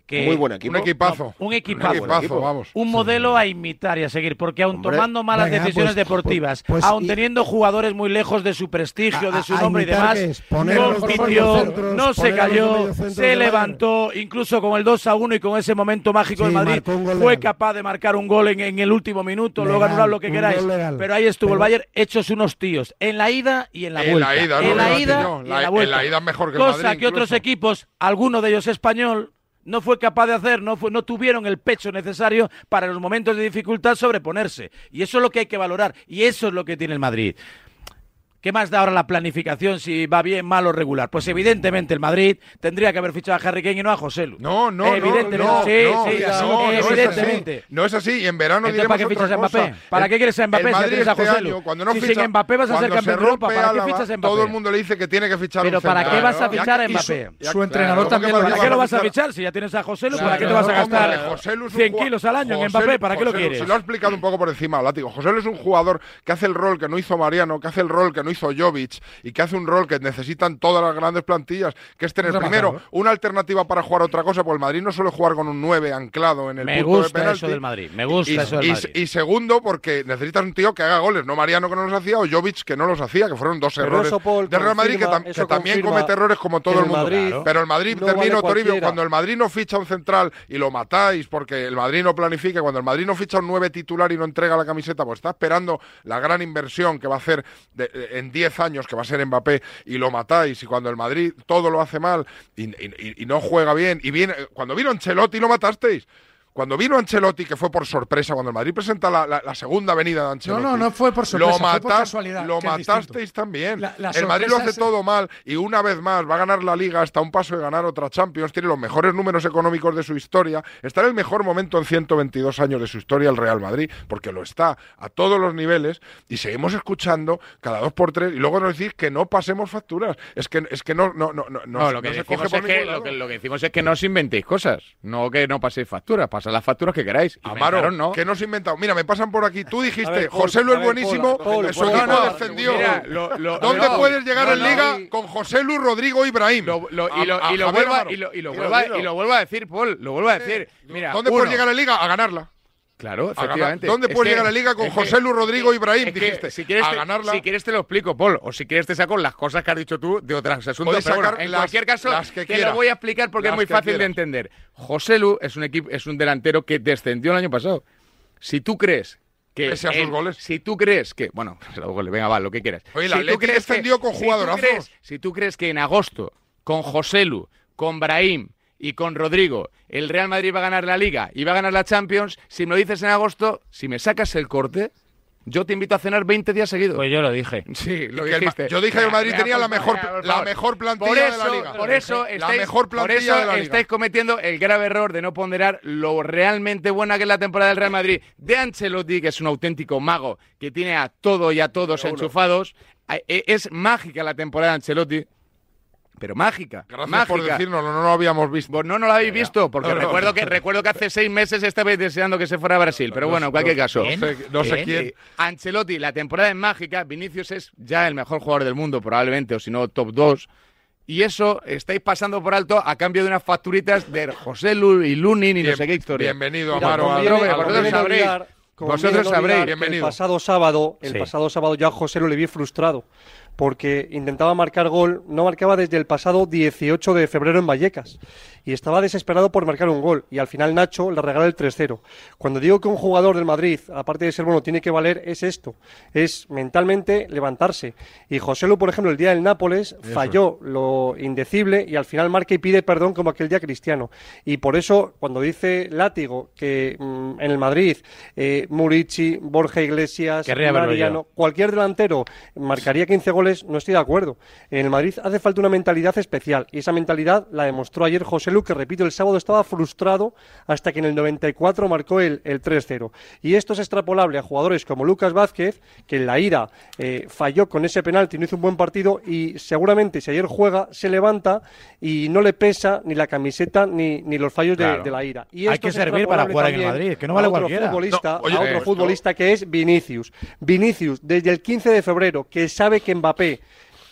Que muy buen equipo. Un equipazo. No, un equipazo. Un equipazo, vamos. Un modelo a imitar y a seguir, porque aun Hombre, tomando malas venga, decisiones pues, deportivas, pues, aun y, teniendo jugadores muy lejos de su prestigio, a, de su a nombre y demás, no compitió, no se cayó, se levantó, incluso con el dos a uno y con ese momento mágico sí, del Madrid, fue legal. capaz de marcar un gol en, en el último minuto, legal, luego anular lo que queráis, pero ahí estuvo pero, el Bayern hechos unos tíos, en la ida y en la en vuelta. La ida, en no, la no, ida no, y la, en la vuelta. En la ida mejor que el Cosa Madrid, que otros equipos, alguno de ellos español, no fue capaz de hacer, no, fue, no tuvieron el pecho necesario para en los momentos de dificultad sobreponerse. Y eso es lo que hay que valorar. Y eso es lo que tiene el Madrid. ¿Qué más da ahora la planificación si va bien, mal o regular? Pues evidentemente el Madrid tendría que haber fichado a Harry Kane y no a Joselu. No, no, evidentemente. no, no, sí, no, sí, no, sí, no, evidentemente. No es, no es así, y en verano Entonces, diremos ¿para qué fichas otra a Mbappé? cosa. ¿Para qué quieres a Mbappé el si Madrid tienes a este Joselu? año, cuando no si ficha, sin Mbappé vas a ser campeón de Europa, ¿para qué Álava, fichas a Mbappé? todo el mundo le dice que tiene que fichar Pero un ¿para central. qué vas a fichar a Ya, Mbappé? su, su entrenador también. ¿Para qué lo vas a fichar si ya tienes a Joselu? ¿Para qué te vas a gastar cien kilos al año en Mbappé? ¿Para qué lo quieres? Si lo ha explicado un poco por encima, Látigo. Joselu es un jugador que hace el rol que no hizo Mariano, que hace el rol que no hizo Jovic y que hace un rol que necesitan todas las grandes plantillas, que es tener primero una alternativa para jugar otra cosa, porque el Madrid no suele jugar con un nueve anclado en el me punto gusta de penalti. Eso del Madrid, me gusta y, eso del y, Madrid. Y segundo, porque necesitas un tío que haga goles, no Mariano que no los hacía o Jovic que no los hacía, que fueron dos pero errores Paul, de Real Madrid, que, tam que también comete errores como todo el, el mundo. Madrid, pero el Madrid, no termino, vale Toribio, cuando el Madrid no ficha un central y lo matáis porque el Madrid no planifica, cuando el Madrid no ficha un nueve titular y no entrega la camiseta, pues está esperando la gran inversión que va a hacer de, de, en diez años, que va a ser Mbappé, y lo matáis, y cuando el Madrid todo lo hace mal y, y, y no juega bien, y viene, cuando vino Ancelotti lo matasteis. Cuando vino Ancelotti, que fue por sorpresa, cuando el Madrid presenta la, la, la segunda venida de Ancelotti. No, no, no fue por sorpresa, lo matas, fue por casualidad. Lo matasteis también. La, la el Madrid lo hace es... todo mal y una vez más va a ganar la Liga hasta un paso de ganar otra Champions. Tiene los mejores números económicos de su historia. Está en el mejor momento en ciento veintidós años de su historia el Real Madrid, porque lo está a todos los niveles y seguimos escuchando cada dos por tres y luego nos decís que no pasemos facturas. Es que, es que no, no, no, no, no, lo, no que se decimos coge es por que, ningún lo, que, lado. lo que decimos es que no os inventéis cosas, no que no paséis facturas, pasad las facturas que queráis. Amaro, ¿no? ¿qué nos he inventado? Mira, me pasan por aquí. Tú dijiste, ver, José Lu es ver, buenísimo, Paul, que su Paul, equipo Paul, descendió. Mira, lo, lo, ¿Dónde no, puedes llegar no, en no, Liga y, con José Lu, Rodrigo, Ibrahim? Lo, lo, a, y lo, a y lo Javier vuelva, Amaro. y lo, y lo Dilo, vuelva, dilo. y lo vuelva a decir, Paul, lo vuelva a decir. Mira, ¿Dónde uno, puedes llegar a Liga? A ganarla. Claro, efectivamente. ¿Dónde es puedes que, llegar a Liga con es José que, Lu, Rodrigo, Ibrahim? es que, dijiste. Si quieres, a te, ganarla. si quieres te lo explico, Paul, o si quieres te saco las cosas que has dicho tú de otros asuntos. Puedes Pero sacar bueno, en las- cualquier caso, las que te quieras. lo voy a explicar porque Las es muy que fácil de quieras. entender. José Lu es un equipo, es un delantero que descendió el año pasado. Si tú crees que Pese a sus él- goles. si tú crees que, bueno, los goles, venga, va, lo que quieras. Oye, el si tú Atleti crees descendió con si tú jugadorazos. crees- Si tú crees que en agosto, con José Lu, con Brahim y con Rodrigo, el Real Madrid va a ganar la Liga y va a ganar la Champions, si me lo dices en agosto, si me sacas el corte, yo te invito a cenar veinte días seguidos. Pues yo lo dije. Sí, lo Y que el dijiste. Ma- yo dije que el Madrid Venga, tenía la por mejor, favor, por la favor. mejor plantilla Por eso, de la Liga. por eso la estáis, mejor por plantilla eso de la Liga. estáis cometiendo el grave error de no ponderar lo realmente buena que es la temporada del Real Madrid. De Ancelotti, que es un auténtico mago, que tiene a todo y a todos enchufados. Eh, Es mágica la temporada de Ancelotti. Pero mágica, Gracias mágica. por decirnos, no, no lo habíamos visto. Pues no, no lo habéis visto, porque No, no. recuerdo que recuerdo que hace seis meses estabais deseando que se fuera a Brasil. Pero bueno, en cualquier caso. No sé, no sé Eh, quién. eh, Ancelotti, la temporada es mágica. Vinicius es ya el mejor jugador del mundo, probablemente, o si no, top dos. Y eso estáis pasando por alto a cambio de unas facturitas de José Lu y Lunin y no Bien- sé qué historia. Bienvenido, Mira, Amaro. conviene- al- Vosotros al- conviene no sabréis. olvidar- conviene Vosotros no sabréis. olvidar que El Bienvenido. pasado sábado, el Sí. pasado sábado yo a José Lu le vi frustrado porque intentaba marcar gol, no marcaba desde el pasado dieciocho de febrero en Vallecas y estaba desesperado por marcar un gol y al final Nacho le regala el tres cero. Cuando digo que un jugador del Madrid, aparte de ser bueno, tiene que valer, es esto, es mentalmente levantarse. Y José Lu, por ejemplo, el día del Nápoles falló lo indecible y al final marca y pide perdón como aquel día Cristiano. Y por eso, cuando dice Látigo que mm, en el Madrid eh, Murici, Borja Iglesias, Querría verlo Mariano, yo. cualquier delantero marcaría quince goles, no estoy de acuerdo. En el Madrid hace falta una mentalidad especial y esa mentalidad la demostró ayer José Lu, que repito, el sábado estaba frustrado hasta que en el noventa y cuatro marcó el, el tres cero. Y esto es extrapolable a jugadores como Lucas Vázquez, que en la ira eh, falló con ese penalti, no hizo un buen partido y seguramente si ayer juega se levanta y no le pesa ni la camiseta ni, ni los fallos de, Claro. de la ira. Y Hay esto que es servir para extrapolable jugar en el también Madrid, que no vale a otro cualquiera. futbolista, No, oye, a otro esto- futbolista que es Vinicius. Vinicius, desde el quince de febrero, que sabe que Mbappé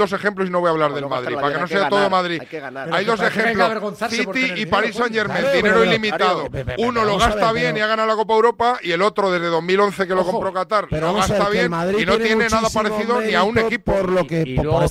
dos ejemplos y no voy a hablar no, del Madrid, para que no sea todo Madrid. Hay, hay dos ejemplos, City y Paris Saint-Germain, claro, dinero pero, ilimitado. Pero, pero, Uno lo gasta ver, bien pero, y ha ganado la Copa Europa y el otro desde dos mil once que lo ojo, compró Qatar lo gasta bien y no tiene nada parecido ni a un equipo. Por lo que, y, y por luego esta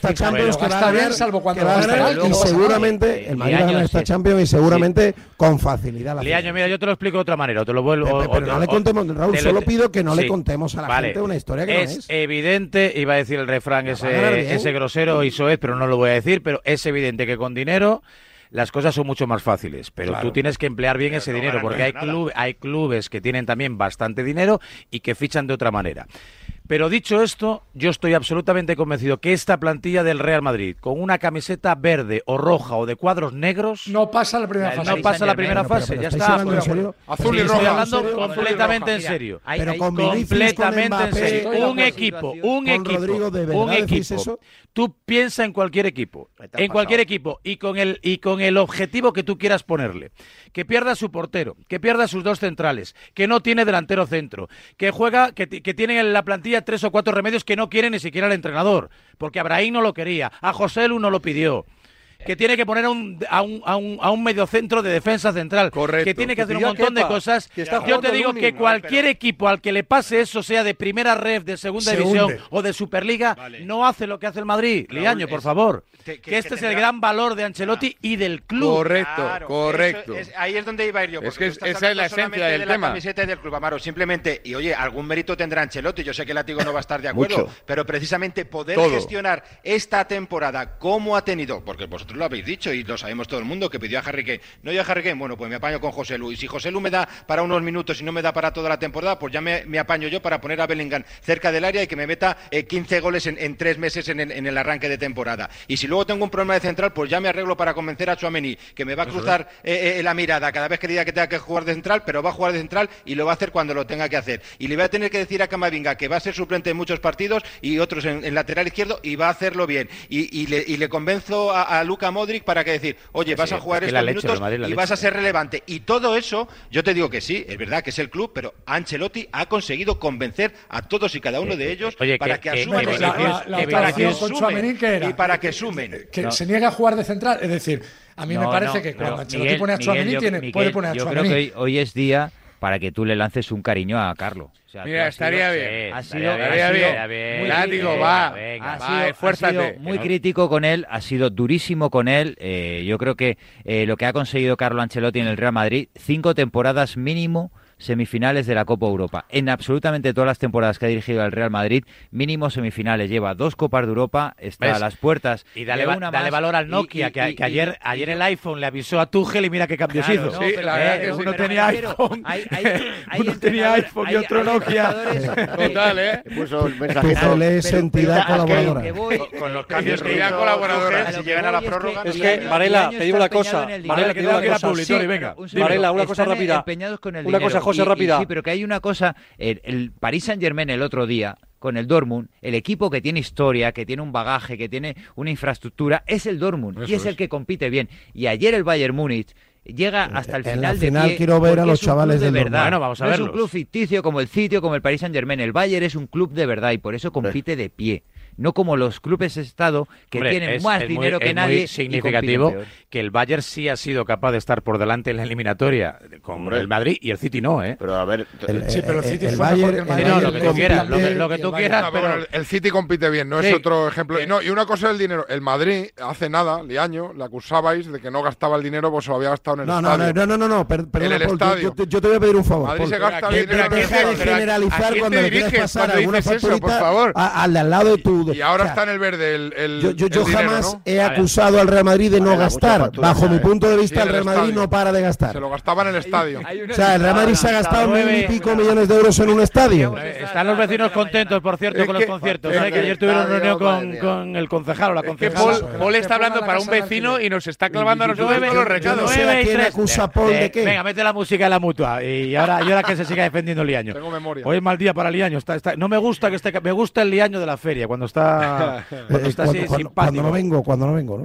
esta Champions que va a ganar, salvo cuando que va a ganar y seguramente el Madrid va a ganar esta Champions y seguramente con facilidad. Liaño, mira, yo te lo explico de otra manera, te lo vuelvo. Pero no le contemos, Raúl, solo pido que no le contemos a la gente una historia que no es. Es evidente, iba a decir el refrán ese, ese grosero y soez, pero no lo voy a decir, pero es evidente que con dinero las cosas son mucho más fáciles, pero claro, tú tienes que emplear bien ese no dinero, porque hay, club, hay clubes que tienen también bastante dinero y que fichan de otra manera. Pero dicho esto, yo estoy absolutamente convencido que esta plantilla del Real Madrid, con una camiseta verde o roja o de cuadros negros, no pasa la primera fase. No pasa la primera fase, ya está. Azul y roja. Estoy hablando completamente en serio. Pero completamente en serio. Un equipo, un equipo, un equipo. Tú piensa en cualquier equipo, en cualquier equipo y con el y con el objetivo que tú quieras ponerle. Que pierda su portero, que pierda sus dos centrales, que no tiene delantero centro, que juega, que, que tiene en la plantilla tres o cuatro remedios que no quiere ni siquiera el entrenador, porque Abraham no lo quería, a Joselu no lo pidió, que tiene que poner a un, a un, a un, a un mediocentro de defensa central, correcto, que tiene que hacer un montón de cosas. Yo te digo que cualquier equipo al que le pase eso, sea de primera ref, de segunda división o de Superliga, vale, no hace lo que hace el Madrid. Raúl, Liaño, por favor. Que, que, que este que es tendrá... el gran valor de Ancelotti y del club. Correcto, claro, correcto. Es, ahí es donde iba a ir yo. Es que es, esa es la esencia del de tema. La camiseta del club, Amaro, simplemente, y oye, algún mérito tendrá Ancelotti. Yo sé que el Látigo no va a estar de acuerdo, pero precisamente poder Todo. gestionar esta temporada como ha tenido, porque vosotros lo habéis dicho y lo sabemos todo el mundo, que pidió a Harry Kane. No yo a Harry Kane, bueno, pues me apaño con Joselu. Y si Joselu me da para unos minutos y no me da para toda la temporada, pues ya me, me apaño yo para poner a Bellingham cerca del área y que me meta eh, quince goles en, en tres meses en, en, en el arranque de temporada. Y si luego tengo un problema de central, pues ya me arreglo para convencer a Tchouaméni, que me va a cruzar eh, eh, la mirada cada vez que diga que tenga que jugar de central, pero va a jugar de central y lo va a hacer cuando lo tenga que hacer. Y le voy a tener que decir a Camavinga que va a ser suplente en muchos partidos y otros en, en lateral izquierdo y va a hacerlo bien. Y, y, le, y le convenzo a, a Luka Modric para que decir, oye, vas sí, a jugar estos leche, minutos Madrid, y leche. vas a ser relevante. Y todo eso, yo te digo que sí, es verdad que es el club, pero Ancelotti ha conseguido convencer a todos y cada uno de ellos oye, para que, que asuman eh, la, la, la, para que sumen y para que sumen. Que no. se niega a jugar de central, es decir, a mí no, me parece no, que cuando Ancelotti Miguel, pone a Tchouaméni tiene, puede poner a Yo Tchouaméni. creo que hoy, hoy es día para que tú le lances un cariño a Carlo. O sea, Mira, estaría sido, bien. Ha sido, estaría ha bien. sido bien. Látigo, va. Venga, ha va, sido, esfuérzate. Ha sido muy no. crítico con él, ha sido durísimo con él. Eh, yo creo que eh, lo que ha conseguido Carlo Ancelotti en el Real Madrid, cinco temporadas mínimo semifinales de la Copa Europa. En absolutamente todas las temporadas que ha dirigido al Real Madrid, mínimo semifinales. Lleva dos Copas de Europa, está ¿ves? a las puertas. Y dale, de una dale más, valor al Nokia, y, que, y, que ayer, y, ayer el iPhone le avisó a Tuchel y mira qué cambios claro, hizo. No, sí, pero, la verdad eh, que uno tenía iPhone, hay, hay, hay uno tenía iPhone y otro Nokia. Total, ¿eh? Puso el mensajito. Es entidad colaboradora. Que voy, con, con los cambios que hizo colaboradora, si llegan a la prórroga. Es que, Varela, te digo una cosa. Varela, te digo una cosa. Varela, una cosa rápida. Una cosa, José, rápida. Sí, pero que hay una cosa, el, el Paris Saint-Germain el otro día, con el Dortmund, el equipo que tiene historia, que tiene un bagaje, que tiene una infraestructura, es el Dortmund, Eso y es, es el que compite bien. Y ayer el Bayern Múnich llega hasta el en final la final de pie, quiero ver a los chavales de del verdad. Bueno, vamos a no verlos. es un club ficticio como el Sitio, como el Paris Saint-Germain. El Bayern es un club de verdad y por eso compite de pie. No como los clubes de Estado que Hombre, tienen es, más es dinero muy, que es nadie. Muy significativo que el Bayern sí ha sido capaz de estar por delante en la eliminatoria con Hombre. el Madrid y el City no, ¿eh? Pero a ver, el, sí, pero el City el, fue Bayern, mejor que el Madrid. No, lo que tú quieras, lo que, lo que tú quieras, no, pero el, el City compite bien, no sí. es otro ejemplo. Sí. No, y una cosa es el dinero. El Madrid hace nada, Liaño, le acusabais de que no gastaba el dinero, pues se lo había gastado en el no, estadio. No, no, no, no, no, per, perdona, en el Paul, estadio. Yo, yo te voy a pedir un favor. Madrid Paul, se gasta que, el dinero. Que deja de generalizar cuando le quieres pasar alguna facturita al de al lado de tu. Y ahora está en el verde el El, yo yo, yo dinero, jamás ¿no? he acusado al Real Madrid de no gastar. Bajo mi punto de vista, sí, el Real Madrid estadio. no para de gastar. Se lo gastaba en el estadio. Hay, hay o sea, el Real Madrid se ha gastado mil y pico millones de euros en un estadio. Están los vecinos contentos, por cierto, es con que, los conciertos. Es que, que ayer tuvieron reunión con, con el concejal o la concejala. Es que Paul, Paul está hablando para un vecino y nos está clavando a nosotros todos los recados. No sé a quién acusa a Paul de qué. Venga, mete la música en la mutua. Y ahora, y ahora que se siga defendiendo el Liaño. Tengo memoria. Hoy es mal día para Liaño. Está, está, no me gusta que esté. Me gusta el Liaño de la feria, cuando está, cuando está así simpático. Cuando no vengo, cuando no vengo, ¿no?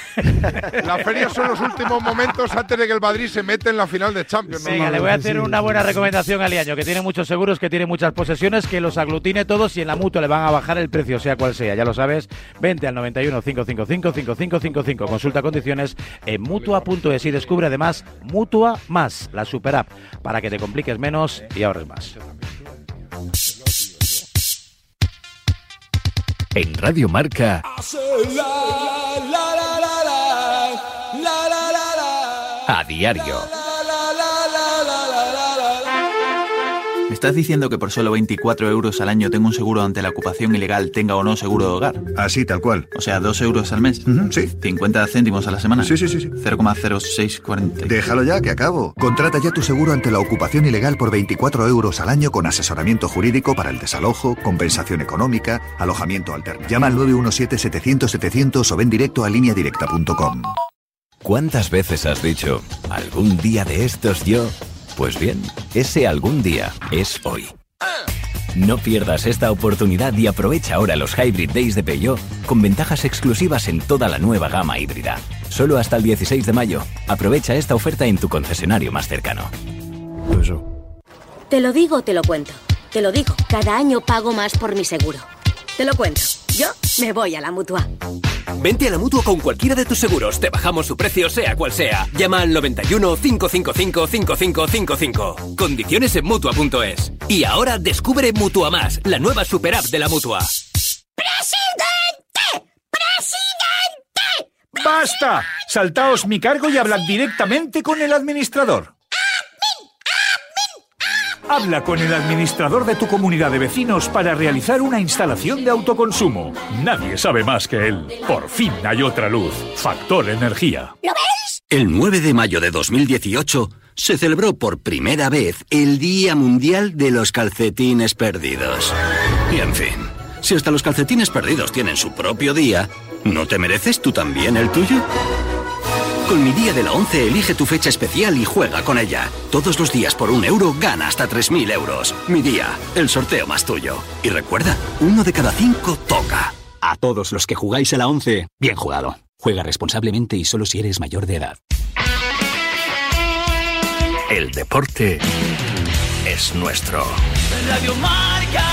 La feria son los últimos momentos antes de que el Madrid se mete en la final de Champions. Venga, le voy a hacer una buena recomendación a Liaño, que tiene muchos seguros, que tiene muchas posesiones, que los aglutine todos y en la mutua le van a bajar el precio, sea cual sea. Ya lo sabes, vente al noventa y uno, cinco cinco cinco, cinco cinco cinco cinco. Consulta condiciones en mutua punto es y descubre además Mutua Más, la super app, para que te compliques menos y ahorres más. En Radio Marca. A diario. ¿Me estás diciendo que por solo veinticuatro euros al año tengo un seguro ante la ocupación ilegal, tenga o no seguro de hogar? Así, tal cual. O sea, dos euros al mes. Uh-huh, sí. cincuenta céntimos a la semana. Sí, sí, sí. sí. cero coma cero seis cuarenta. Déjalo ya, que acabo. Contrata ya tu seguro ante la ocupación ilegal por veinticuatro euros al año con asesoramiento jurídico para el desalojo, compensación económica, alojamiento alternativo. Llama al nueve uno siete, setecientos, setecientos o ven directo a línea directa punto com. ¿Cuántas veces has dicho, algún día de estos yo? Pues bien, ese algún día es hoy. No pierdas esta oportunidad y aprovecha ahora los Hybrid Days de Peugeot con ventajas exclusivas en toda la nueva gama híbrida. Solo hasta el dieciséis de mayo. Aprovecha esta oferta en tu concesionario más cercano. Eso. Te lo digo o te lo cuento. Te lo digo, cada año pago más por mi seguro. Te lo cuento. Yo me voy a la Mutua. Vente a la Mutua con cualquiera de tus seguros. Te bajamos su precio, sea cual sea. Llama al noventa y uno, cinco cinco cinco, cinco cinco cinco cinco. Condiciones en Mutua punto es. Y ahora descubre Mutua Más, la nueva super app de la Mutua. ¡Presidente! ¡Presidente! ¡Basta! Saltaos mi cargo y hablad directamente con el administrador. Habla con el administrador de tu comunidad de vecinos para realizar una instalación de autoconsumo. Nadie sabe más que él. Por fin hay otra luz. Factor Energía. ¿Lo ves? El nueve de mayo de dos mil dieciocho se celebró por primera vez el Día Mundial de los Calcetines Perdidos. Y en fin, si hasta los calcetines perdidos tienen su propio día, ¿no te mereces tú también el tuyo? Con mi día de la once elige tu fecha especial y juega con ella. Todos los días por un euro gana hasta tres mil euros. Mi día, el sorteo más tuyo. Y recuerda, uno de cada cinco toca. A todos los que jugáis a la once, bien jugado. Juega responsablemente y solo si eres mayor de edad. El deporte es nuestro. Radio Marca.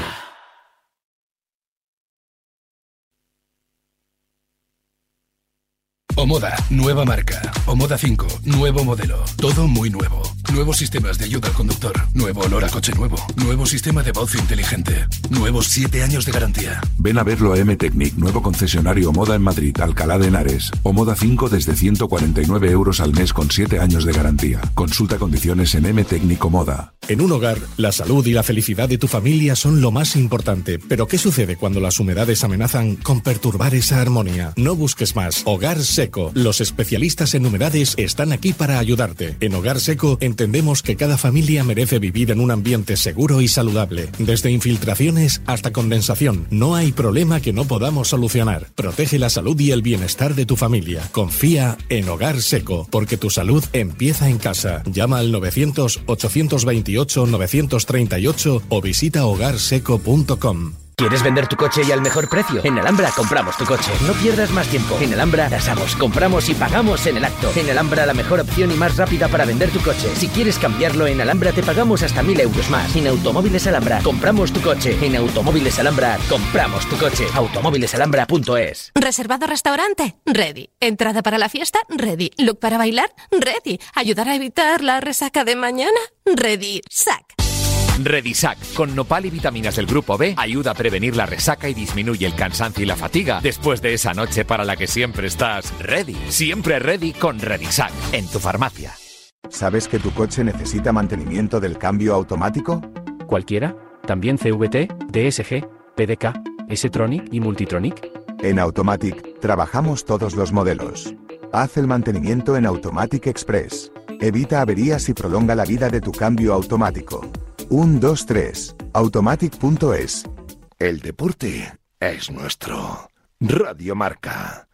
Omoda, nueva marca. Omoda cinco, nuevo modelo. Todo muy nuevo. Nuevos sistemas de ayuda al conductor. Nuevo olor a coche nuevo. Nuevo sistema de voz inteligente. Nuevos siete años de garantía. Ven a verlo a M-Technic, nuevo concesionario Omoda en Madrid, Alcalá de Henares. Omoda cinco desde ciento cuarenta y nueve euros al mes con siete años de garantía. Consulta condiciones en M-Technic Omoda. En un hogar, la salud y la felicidad de tu familia son lo más importante. Pero ¿qué sucede cuando las humedades amenazan con perturbar esa armonía? No busques más. Hogar Seco. Los especialistas en humedades están aquí para ayudarte. En Hogar Seco entendemos que cada familia merece vivir en un ambiente seguro y saludable. Desde infiltraciones hasta condensación, no hay problema que no podamos solucionar. Protege la salud y el bienestar de tu familia. Confía en Hogar Seco, porque tu salud empieza en casa. Llama al novecientos, ochocientos veintiocho, novecientos treinta y ocho o visita hogar seco punto com. ¿Quieres vender tu coche y al mejor precio? En Alhambra compramos tu coche. No pierdas más tiempo. En Alhambra tasamos, compramos y pagamos en el acto. En Alhambra la mejor opción y más rápida para vender tu coche. Si quieres cambiarlo, en Alhambra te pagamos hasta mil euros más. En Automóviles Alhambra compramos tu coche. En Automóviles Alhambra compramos tu coche. automóviles alhambra punto es. ¿Reservado restaurante? Ready. ¿Entrada para la fiesta? Ready. ¿Look para bailar? Ready. ¿Ayudar a evitar la resaca de mañana? Ready. Sac. Redisac, con nopal y vitaminas del grupo B, ayuda a prevenir la resaca y disminuye el cansancio y la fatiga después de esa noche para la que siempre estás ready. Siempre ready con Redisac, en tu farmacia. ¿Sabes que tu coche necesita mantenimiento del cambio automático? ¿Cualquiera? ¿También C V T, D S G, P D K, S-Tronic y Multitronic? En Automatic trabajamos todos los modelos. Haz el mantenimiento en Automatic Express. Evita averías y prolonga la vida de tu cambio automático. uno, dos, tres. Automatic punto es. El deporte es nuestro. Radio Marca.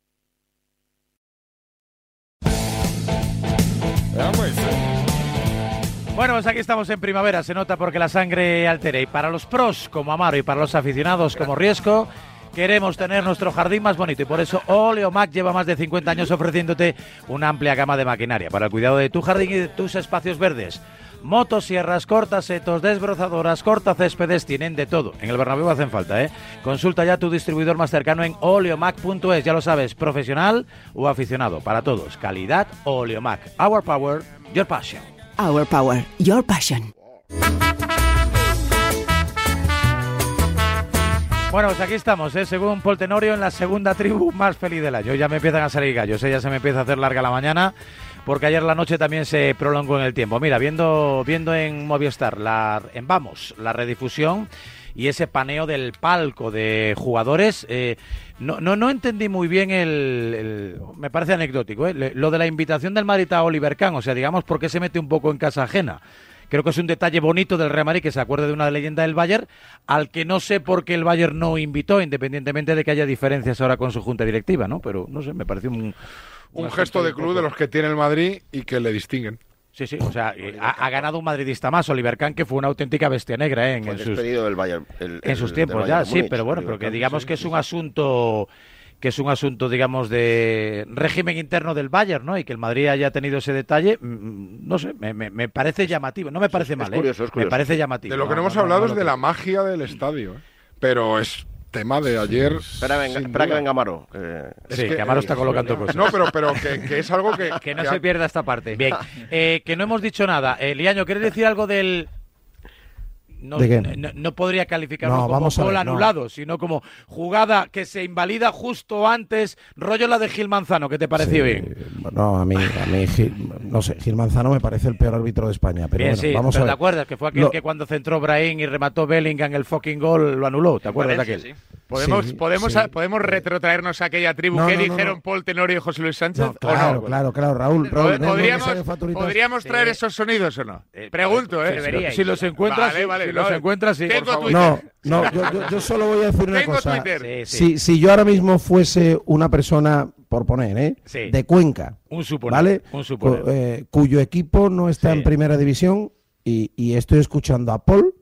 Bueno, pues aquí estamos en primavera, se nota porque la sangre altera. Y para los pros como Amaro y para los aficionados como Riesco, queremos tener nuestro jardín más bonito y por eso Oleomac lleva más de cincuenta años ofreciéndote una amplia gama de maquinaria para el cuidado de tu jardín y de tus espacios verdes. Motosierras, cortasetos, desbrozadoras, cortacéspedes, tienen de todo. En el Bernabéu hacen falta, ¿eh? Consulta ya tu distribuidor más cercano en oleomac punto es. Ya lo sabes, profesional o aficionado, para todos. Calidad Oleomac. Our power, your passion. Our power, your passion. Bueno, pues aquí estamos, ¿eh? Según Pol Tenorio, en la segunda tribu más feliz del año. Ya me empiezan a salir gallos, ¿eh? Ya se me empieza a hacer larga la mañana, porque ayer la noche también se prolongó en el tiempo. Mira, viendo viendo en Movistar, la, en Vamos, la redifusión y ese paneo del palco de jugadores, eh, no, no, no entendí muy bien el, el me parece anecdótico, ¿eh? Lo de la invitación del Madrid a Oliver Kahn, o sea, digamos, ¿por qué se mete un poco en casa ajena? Creo que es un detalle bonito del Real Madrid que se acuerde de una leyenda del Bayern, al que no sé por qué el Bayern no invitó, independientemente de que haya diferencias ahora con su junta directiva, ¿no? Pero, no sé, me pareció un... Un gesto de club de los que tiene el Madrid y que le distinguen. Sí, sí, o sea, eh, ha, ha ganado un madridista más, Oliver Kahn, que fue una auténtica bestia negra, ¿eh? En, en sus, del Bayern, el, en sus el, tiempos ya, sí, pero bueno, pero que digamos que es un asunto... que es un asunto, digamos, de régimen interno del Bayern, ¿no? Y que el Madrid haya tenido ese detalle, no sé, me, me, me parece llamativo. No me parece es, mal, es curioso, ¿eh? Es curioso. Me parece llamativo. De lo que no, no hemos no, hablado no, es no, de no, la magia del estadio, ¿eh? Pero es tema de ayer. Espera, venga, espera que venga Amaro. Eh, sí, que, que Amaro está colocando cosas. No, pero, pero que, que es algo que... que no que se ha... pierda esta parte. Bien, eh, que no hemos dicho nada. Eh, Liaño, ¿quieres decir algo del... No, no, no podría calificarlo no, como gol anulado, no. sino como jugada que se invalida justo antes, rollo la de Gil Manzano, ¿qué te pareció sí, bien? No, a mí, a mí Gil, no sé, Gil Manzano me parece el peor árbitro de España. Pero bien, bueno, sí, vamos pero a ver. ¿te acuerdas que fue aquel lo... que cuando centró Brahim y remató Bellingham el fucking gol lo anuló? ¿Te acuerdas Valencia, de aquel? Sí. ¿Podemos, sí, podemos, sí. A, ¿podemos retrotraernos a aquella tribu no, que no, dijeron no. Pol Tenorio y José Luis Sánchez? No, claro, ¿o no? claro, claro, Raúl. Raúl ¿Podríamos, ¿podríamos traer sí. esos sonidos o no? Eh, Pregunto, ¿eh? Si los encuentras, vale, vale, si no, los encuentras, sí. No, no, yo, yo, yo solo voy a decir una Tengo cosa. Twitter. Sí, sí. Si, si yo ahora mismo fuese una persona, por poner, ¿eh? Sí. de Cuenca, un suponer, ¿vale? Un suponer. Cu eh, cuyo equipo no está sí. en primera división y, y estoy escuchando a Paul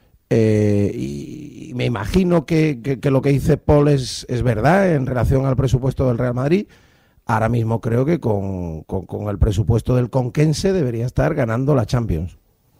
eh, y, y me imagino que, que, que lo que dice Paul es, es verdad en relación al presupuesto del Real Madrid. Ahora mismo creo que con, con, con el presupuesto del Conquense debería estar ganando la Champions.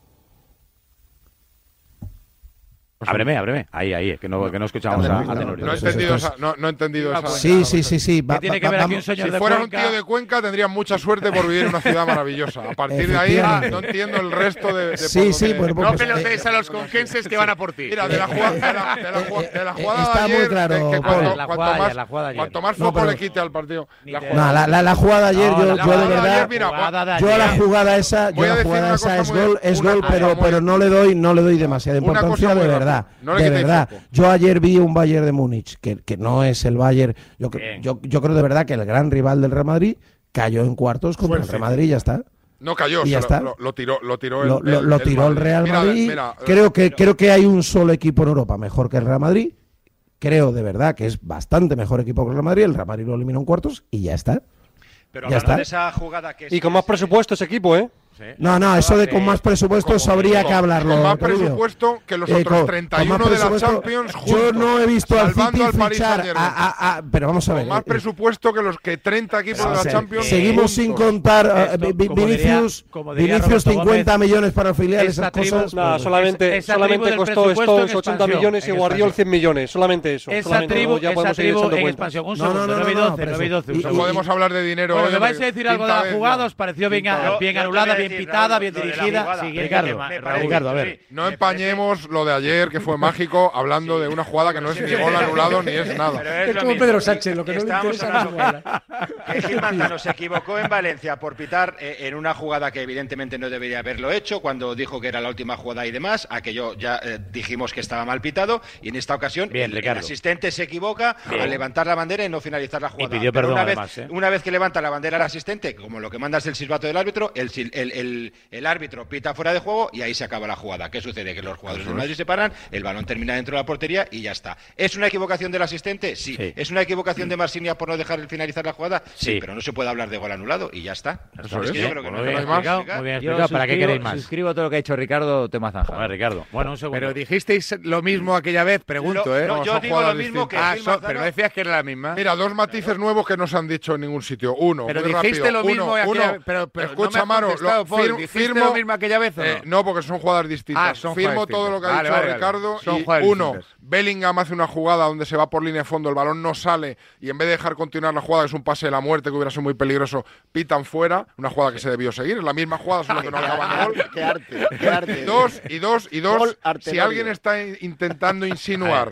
Ábreme, ábreme. Ahí, ahí, que no, que no escuchamos a, a Tenorio. No he entendido esa. No, no he entendido esa. Sí, sí, sí, sí. Va, tiene que ver aquí un señor si de fuera Cuenca? un tío de Cuenca, tendría mucha suerte por vivir en una ciudad maravillosa. A partir de ahí, no entiendo el resto de. de sí, sí, pues, no pelotees a los conquenses que van a por ti. Mira, de la jugada de la, de la, de la jugada Está de ayer, muy claro. que, que cuanto, la cuanto, jugada más, ya, la jugada cuanto más foco no, pero, le quite al partido. La jugada, no, la, la, la jugada de ayer, yo, yo de verdad, yo a la jugada esa, yo a la jugada esa es gol, es gol, pero, pero no le doy, no le doy demasiada importancia de verdad, de verdad. Yo ayer vi un Bayern de Múnich, que, que no es el Bayern, yo, yo, yo creo de verdad que el gran rival del Real Madrid cayó en cuartos contra el Real Madrid y ya está. No cayó, y ya está. Lo, lo tiró, lo tiró el, lo, lo, lo tiró el, el Real mira, Madrid. Mira, creo que pero... creo que hay un solo equipo en Europa mejor que el Real Madrid. Creo de verdad que es bastante mejor equipo que el Real Madrid. El Real Madrid lo eliminó en cuartos y ya está. Pero ya está. De esa jugada que y con más presupuesto ese equipo, ¿eh? Sí. No, no, eso de con más presupuesto habría que hablarlo. Con más presupuesto que los eh, otros con, treinta y uno de la Champions juntos. Yo no he visto al City al fichar a, a, a, pero vamos a ver. Con más presupuesto que los que treinta equipos de la Champions. Seguimos sin contar uh, Vinicius, Vinicius cincuenta millones para filiar esas cosas. No, solamente esa solamente costó estos ochenta millones y Guardiola cien millones, solamente eso. Esa tribu ya podemos ir echando cuenta. Un segundo, nueve y doce. No podemos hablar de dinero. Bueno, ¿me vais a decir algo de la jugada? ¿Os pareció bien anulada, bien pitada, bien dirigida? Sí, Ricardo, Ricardo, a ver. No empañemos lo de ayer, que fue mágico, hablando sí. de una jugada que no es ni gol anulado ni es nada. Es, es como Pedro Sánchez, lo que no le interesa. Que Gil Manzano se equivocó en Valencia por pitar eh, en una jugada que evidentemente no debería haberlo hecho, cuando dijo que era la última jugada y demás, aquello ya eh, dijimos que estaba mal pitado, y en esta ocasión bien, el, el asistente se equivoca bien. al levantar la bandera y no finalizar la jugada. Y pidió perdón una, además, vez, ¿eh? una vez que levanta la bandera al asistente, como lo que manda es el silbato del árbitro, el, el, el, el árbitro pita fuera de juego y ahí se acaba la jugada. ¿Qué sucede? Que los jugadores del Madrid se paran, el balón termina dentro de la portería y ya está. ¿Es una equivocación del asistente? Sí. sí. ¿Es una equivocación de Marsinia por no dejar finalizar la jugada? Sí, sí, pero no se puede hablar de gol anulado y ya está. Eso es es. que yo creo que muy no bien hay explicado, más. Muy bien explicado. ¿Para qué queréis más? Suscribo todo lo que ha dicho Ricardo Tema Zanja. Joder, Ricardo. Bueno, un segundo. Pero dijisteis lo mismo aquella vez, pregunto, lo, ¿eh? No, no, yo digo lo mismo distintas. que ah, so, pero no decías que era la misma. Mira, dos matices nuevos que no se han dicho en ningún sitio. Uno, pero muy dijiste rápido. lo mismo uno, aquella uno, pero, pero escucha, no Maro, lo, Paul, fir, firmo lo mismo aquella vez o no? Eh, no, porque son jugadas distintas. Ah, son firmo jugadas todo lo que ha vale, dicho vale, Ricardo. Vale. Y uno, Bellingham hace una jugada donde se va por línea de fondo, el balón no sale y en vez de dejar continuar la jugada, que es un pase de la muerte que hubiera sido muy peligroso, pitan fuera, una jugada que se debió seguir, es la misma jugada, solo que no acaba en gol. Qué arte, qué arte. Y dos, y dos, y dos, si alguien está intentando insinuar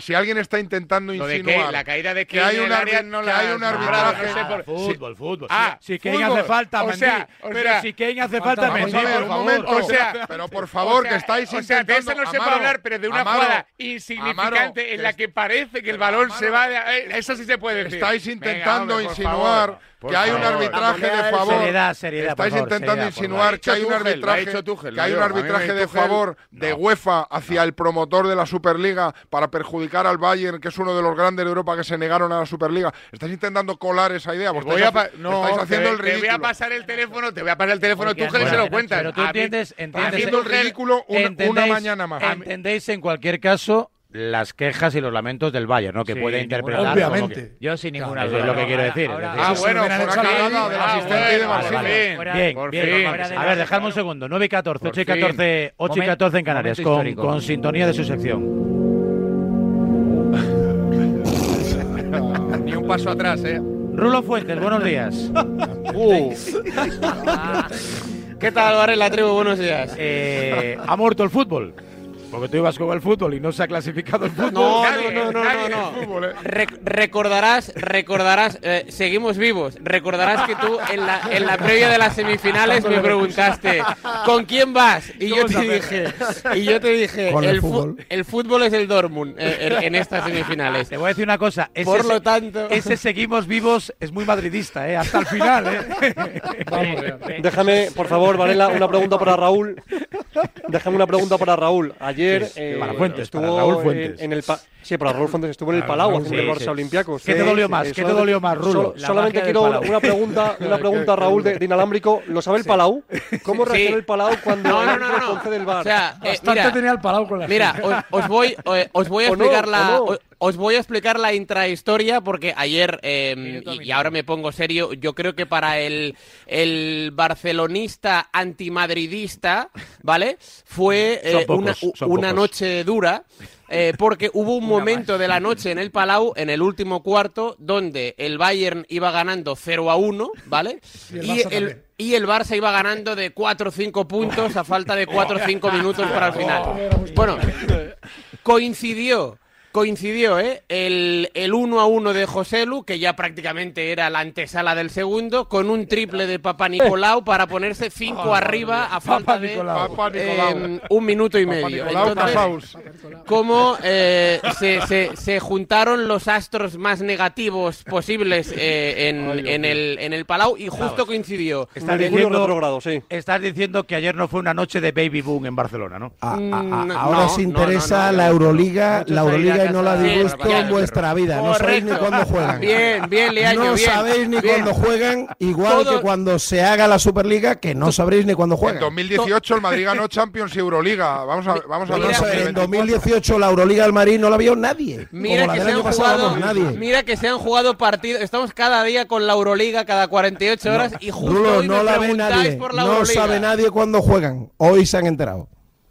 si alguien está intentando ¿Lo de insinuar qué? La caída de que hay un, área arbit- no que la hay un has arbitraje... nombrado, no sé por- Fútbol, fútbol. Ah, si Kane fútbol. hace falta, O Mendy. sea, o pero sea, si Kane hace falta, Vamos Mendy, a ver, por un favor. momento. O sea, pero por favor, o sea, que estáis o sea, intentando... de eso no se puede Amaro, hablar, pero de una Amaro, jugada Amaro, insignificante en que la es- que parece que el pero, balón Amaro, se va... De, eh, eso sí se puede decir. Estáis Venga, intentando hombre, por insinuar favor, por que hay un favor. arbitraje de favor. Seriedad, seriedad, Estáis por favor, intentando seriedad, por insinuar favor. que hay un Lo ha dicho arbitraje, Tuchel, Tuchel, que hay no un yo. A mí arbitraje me de Tuchel, favor de no. UEFA hacia el promotor de la Superliga para perjudicar al Bayern, que es uno de los grandes de Europa que se negaron a la Superliga. Estáis intentando colar esa idea. Vos Voy estáis, a pa- haci- no, estáis haciendo te, el te ridículo. voy a pasar el teléfono, te voy a pasar el teléfono Porque, Tuchel y se bueno, lo cuentas. Pero tú A mí- entiendes, entiendes haciendo el ridículo un- una entendéis- mañana más. Entendéis en cualquier caso las quejas y los lamentos del Bayern, ¿no? Que Sí, puede ninguna interpretar. duda. como Obviamente. que- Yo sin ninguna Eso duda. es lo que No, quiero ahora- decir. ahora- es decir, Ah, Eso bueno, se verá en por el aquí. Champions. del Ah, asistente y de bueno, Marcelo. por fin. Fuera- Bien, Por bien. fin. fuera de A la- ver, dejadme un segundo. nueve y catorce, ocho y Por fin. catorce, ocho y Momento- catorce en Canarias, momento con, histórico. con sintonía de su sección. Ni un paso atrás, ¿eh? Rulo Fuentes, buenos días. ¿Qué tal, Varela, tribu? Buenos días. Eh, ¿Ha muerto el fútbol? Porque tú ibas con el fútbol y no se ha clasificado el fútbol. No, Nadie, no, no, no, nadie no, en no. el fútbol, ¿eh? Re- recordarás, recordarás, eh, seguimos vivos. Recordarás que tú en la, en la previa de las semifinales me preguntaste ¿con quién vas? Y yo te dije, y yo te dije, Con el el, fu- fútbol. el fútbol es el Dortmund eh, en, en estas semifinales. Te voy a decir una cosa. Ese, Por lo tanto, ese seguimos vivos es muy madridista, ¿eh? Hasta el final, ¿eh? Déjame, por favor, Varela, una pregunta para Raúl. Déjame una pregunta para Raúl. Ayer eh, para Fuentes, estuvo para Raúl en- Fuentes. En, el pa- sí, para Raúl Fuentes estuvo en el Palau haciendo el sí, Barça sí. Olympiacos. ¿Qué te dolió más? ¿Qué te dolió más, Rulo? Solo- La solamente magia del quiero Palau. una pregunta, una pregunta Raúl de, de inalámbrico. ¿Lo sabe el Palau? ¿Cómo Sí. reacciona el Palau cuando No, no, el no, árbitro no. concede el VAR? O sea, eh, Bastante mira, tenía el Palau con la Mira, gente. os, os voy, eh, os voy a O no, explicar la, o no. os, os voy a explicar la intrahistoria porque ayer eh, y, y ahora me pongo serio. Yo creo que para el el barcelonista antimadridista, ¿vale? Fue eh, Son pocos, una, u- son una pocos. noche dura. eh, porque hubo un momento de la noche en el Palau, en el último cuarto, donde el Bayern iba ganando cero a uno, ¿vale? Y el Y Barça el, también. y el Barça iba ganando de cuatro o cinco puntos a falta de cuatro o cinco minutos para el final. Bueno, coincidió, coincidió, ¿eh? El, el uno a uno de Joselu, que ya prácticamente era la antesala del segundo, con un triple de Papa Nicolau para ponerse cinco arriba a falta de Papa Nicolau. eh, un minuto y Papa medio. Nicolau Entonces, Casaus. como eh, se, se, se juntaron los astros más negativos posibles eh, en, en, el, en el Palau y justo coincidió. Estás Mercurio diciendo, retrógrado, sí. estás diciendo que ayer no fue una noche de baby boom en Barcelona, ¿no? A- a- a- Mm, ahora no, os no, interesa no, no, la no. Euroliga, Muchos la a ir a Euroliga y no la casa habéis de- visto ya, en vuestra vida. No sabéis ni Correcto. cuándo juegan. Bien, bien, Leaño, No bien. sabéis ni bien. cuándo juegan, igual Todo- que cuando se haga la Superliga, que no sabréis ni cuándo En juegan. dos mil dieciocho el Madrid ganó Champions y Euroliga. Vamos a, vamos a Vamos hablar a ver, de en dos mil dieciocho la Euroliga del Madrid no la vio nadie. Mira como que, la se del han año pasado, jugado, vamos, nadie. mira que se han jugado partidos. Estamos cada día con la Euroliga, cada cuarenta y ocho horas, y justo Rulo, hoy no me la ve preguntáis nadie. por la No Euroliga. sabe nadie cuándo juegan. Hoy se han enterado.